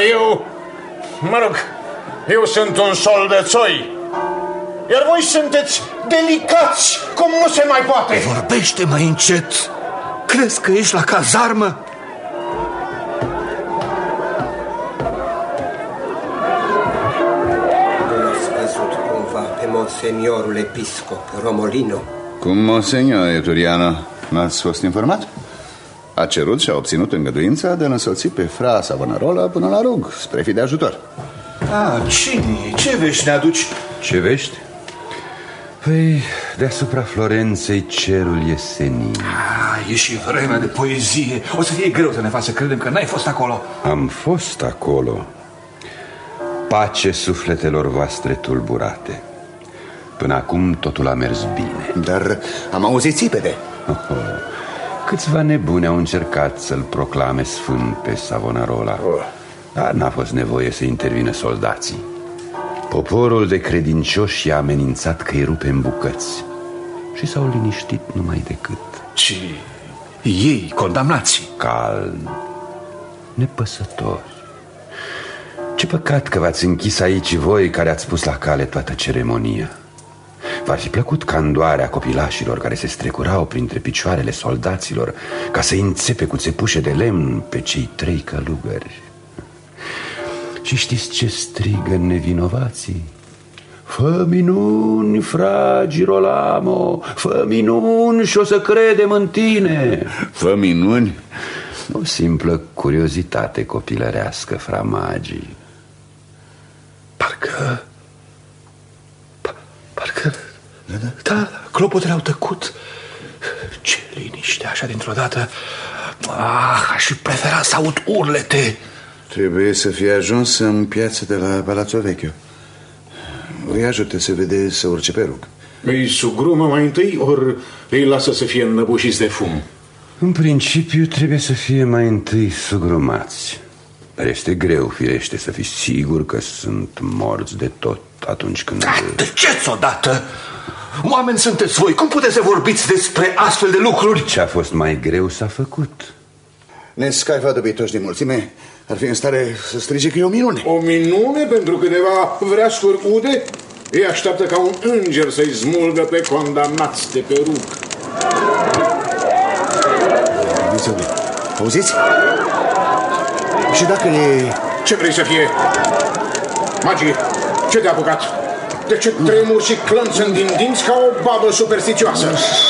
eu sunt un soldățoi, iar voi sunteți delicați cum nu se mai poate. Vorbește mai încet. Crezi că ești la cazarmă? Pe monseniorul episcop Romolino. Cum, monsenior Turiano? N-ați fost informat? A cerut și a obținut îngăduința de a însoți pe fra Savonarola până la rug, spre fi de ajutor. Cine? Ce vești ne aduci? Ce vești? Păi, deasupra Florenței cerul e senin. E și vremea de poezie. O să fie greu să ne faci să credem că n-ai fost acolo. Am fost acolo. Pace sufletelor voastre tulburate. Până acum totul a mers bine. Dar am auzit țipete. Câțiva nebuni au încercat să-l proclame sfânt pe Savonarola, dar n-a fost nevoie să intervină soldații. Poporul de credincioși i-a amenințat că îi rupe în bucăți și s-au liniștit numai decât. Și ei condamnați? Calm, nepăsători. Ce păcat că v-ați închis aici voi care ați pus la cale toată ceremonia. V-ar fi plăcut candoarea copilașilor care se strecurau printre picioarele soldaților ca să-i înțepe cu țepușe de lemn pe cei 3 călugări. Și știți ce strigă nevinovații? Fă minuni, fra Girolamo, fă minuni și o să credem în tine. Fă minuni? O simplă curiozitate copilărească, fra magii. Parcă da, clopotele au tăcut. Ce liniște așa dintr-o dată. Aș fi prefera să aud urlete. Trebuie să fie ajuns în piața de la Palazzo Vecchio. Îi ajută să vede să urce pe rug. Îi sugrumă mai întâi, ori îi lasă să fie înnăbușiți de fum? În principiu trebuie să fie mai întâi sugrumați. Dar este greu, firește, să fii sigur că sunt morți de tot atunci când... Tăceți odată! Oameni sunteți voi, cum puteți să vorbiți despre astfel de lucruri? Ce a fost mai greu s-a făcut. Nescaifa dobitoși de mulțime ar fi în stare să strige că e o minune. O minune pentru câteva vreascuri ude? Ei așteaptă ca un înger să-i smulgă pe condamnați de pe rug. Auziți? Și dacă e... Ce vrei să fie? Magii, ce te-a apucat? De ce tremuri și clănțând din dinți ca o babă superstițioasă?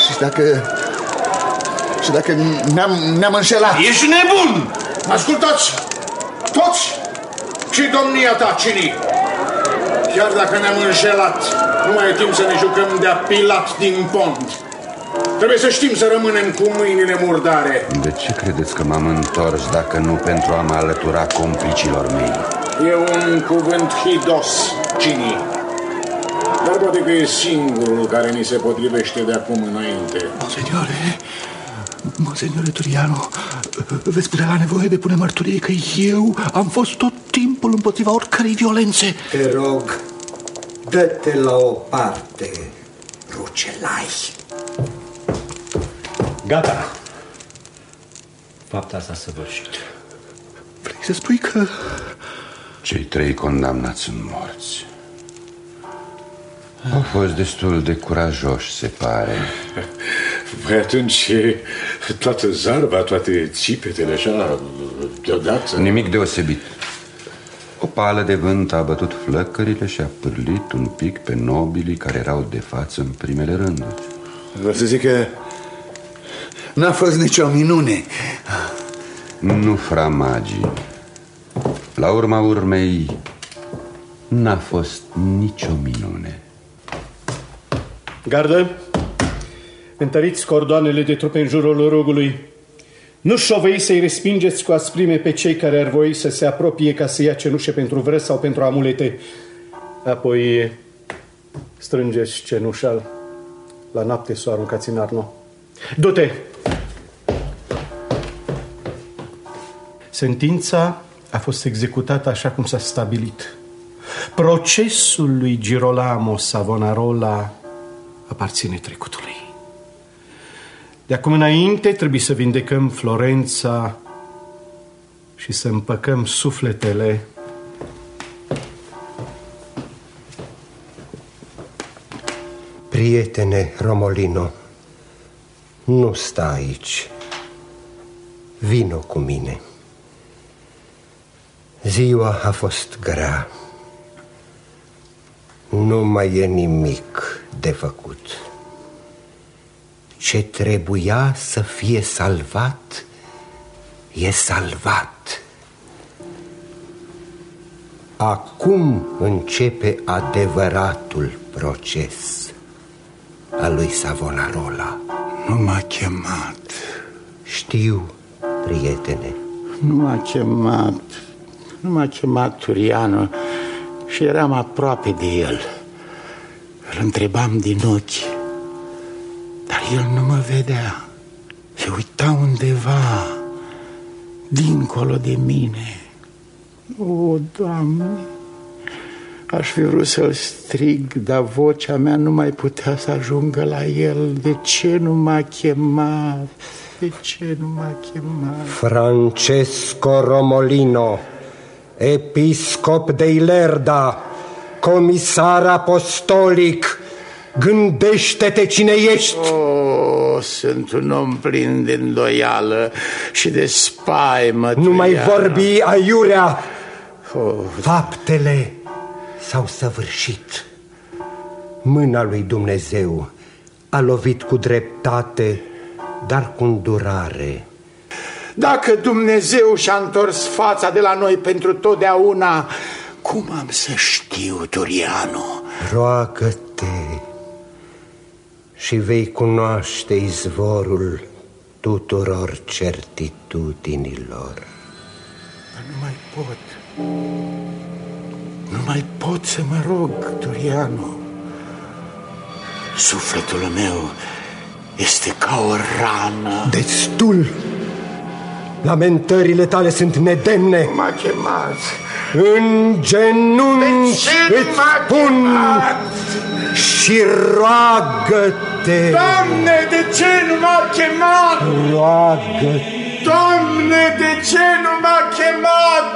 Și dacă ne-am înșelat? Ești nebun! Ascultați! Toți! Și domnia ta, cine? Chiar dacă ne-am înșelat, nu mai e timp să ne jucăm de-a Pilat din pont. Trebuie să știm să rămânem cu mâinile murdare. De ce credeți că m-am întors dacă nu pentru a mă alătura complicilor mei? E un cuvânt hidos, cine? Dar poate că e singurul care ni se potrivește de acum înainte. Monseniore Turiano, veți putea la nevoie de pune mărturie că eu am fost tot timpul împotriva oricărei violențe. Te rog, dă-te la o parte, Rucelai. Gata. Fapta s-a săvârșit. Vrei să spui că... Cei 3 condamnați sunt morți. Au fost destul de curajoși, se pare. Păi atunci toată zarva, toate țipetele așa, deodată... Nimic deosebit. O pală de vânt a bătut flăcările și a pârlit un pic pe nobilii care erau de față în primele rânduri. Vreau să zic că n-a fost nicio minune. Nu, framagii. La urma urmei, n-a fost nicio minune. Gardă, întăriți cordoanele de trupe în jurul rugului. Nu șovăi să-i respingeți cu asprime pe cei care ar voi să se apropie ca să ia cenușe pentru vrăți sau pentru amulete. Apoi strângeți cenușa. La noapte să o aruncați în Arno. Du-te! Sentința a fost executată așa cum s-a stabilit. Procesul lui Girolamo Savonarola aparține trecutului. De acum înainte trebuie să vindecăm Florența și să împăcăm sufletele. Prietene Romolino, nu sta aici. Vino cu mine. Ziua a fost grea. Nu mai e nimic de făcut. Ce trebuia să fie salvat, e salvat. Acum începe adevăratul proces al lui Savonarola. Nu m-a chemat. Știu, prietene. Nu m-a chemat Turiano și eram aproape de el. Îl întrebam din ochi, dar el nu mă vedea. Se uita undeva, dincolo de mine. O, Doamne, aș fi vrut să-l strig, dar vocea mea nu mai putea să ajungă la el. De ce nu m-a chemat? De ce nu m-a chemat? Francesco Romolino, episcop de Ilerda, comisar apostolic, gândește-te cine ești. Oh, sunt un om plin de îndoială și de spaimă. Nu mai vorbi aiurea. Faptele s-au săvârșit. Mâna lui Dumnezeu a lovit cu dreptate, dar cu îndurare. Dacă Dumnezeu și-a întors fața de la noi pentru totdeauna, cum am să știu, Turiano? Roagă-te și vei cunoaște izvorul tuturor certitudinilor. Dar nu mai pot să mă rog, Turiano. Sufletul meu este ca o rană. Destul! Lamentările tale sunt nedemne. M-a chemat. În genunchi îți spun și roagă-te. Doamne, de ce nu m-a chemat? Roagă-te. Doamne, de ce nu m-a chemat?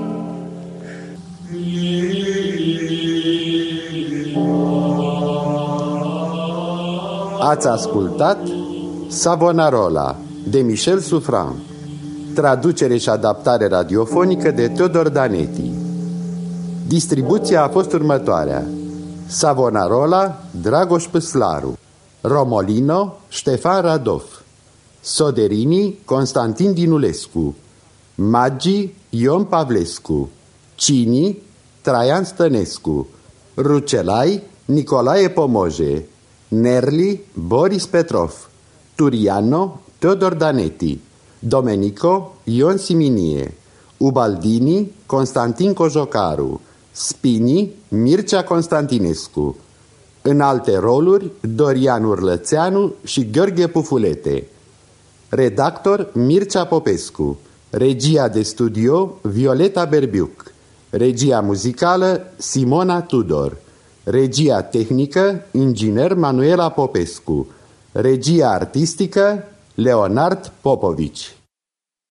Ați ascultat Savonarola de Michel Suffren, traducere și adaptare radiofonică de Teodor Daneti. Distribuția a fost următoarea: Savonarola, Dragoș Păslaru; Romolino, Ștefan Radov; Soderini, Constantin Dinulescu; Maggi, Ion Pavlescu; Cini, Traian Stănescu; Rucelai, Nicolae Pomoje; Nerli, Boris Petrov; Turiano, Teodor Daneti; Domenico, Ion Siminie; Ubaldini, Constantin Cojocaru; Spini, Mircea Constantinescu. În alte roluri, Dorian Urlățeanu și Gheorghe Pufulete. Redactor, Mircea Popescu. Regia de studio, Violeta Berbiuc. Regia muzicală, Simona Tudor. Regia tehnică, inginer Manuela Popescu. Regia artistică, Leonard Popovici.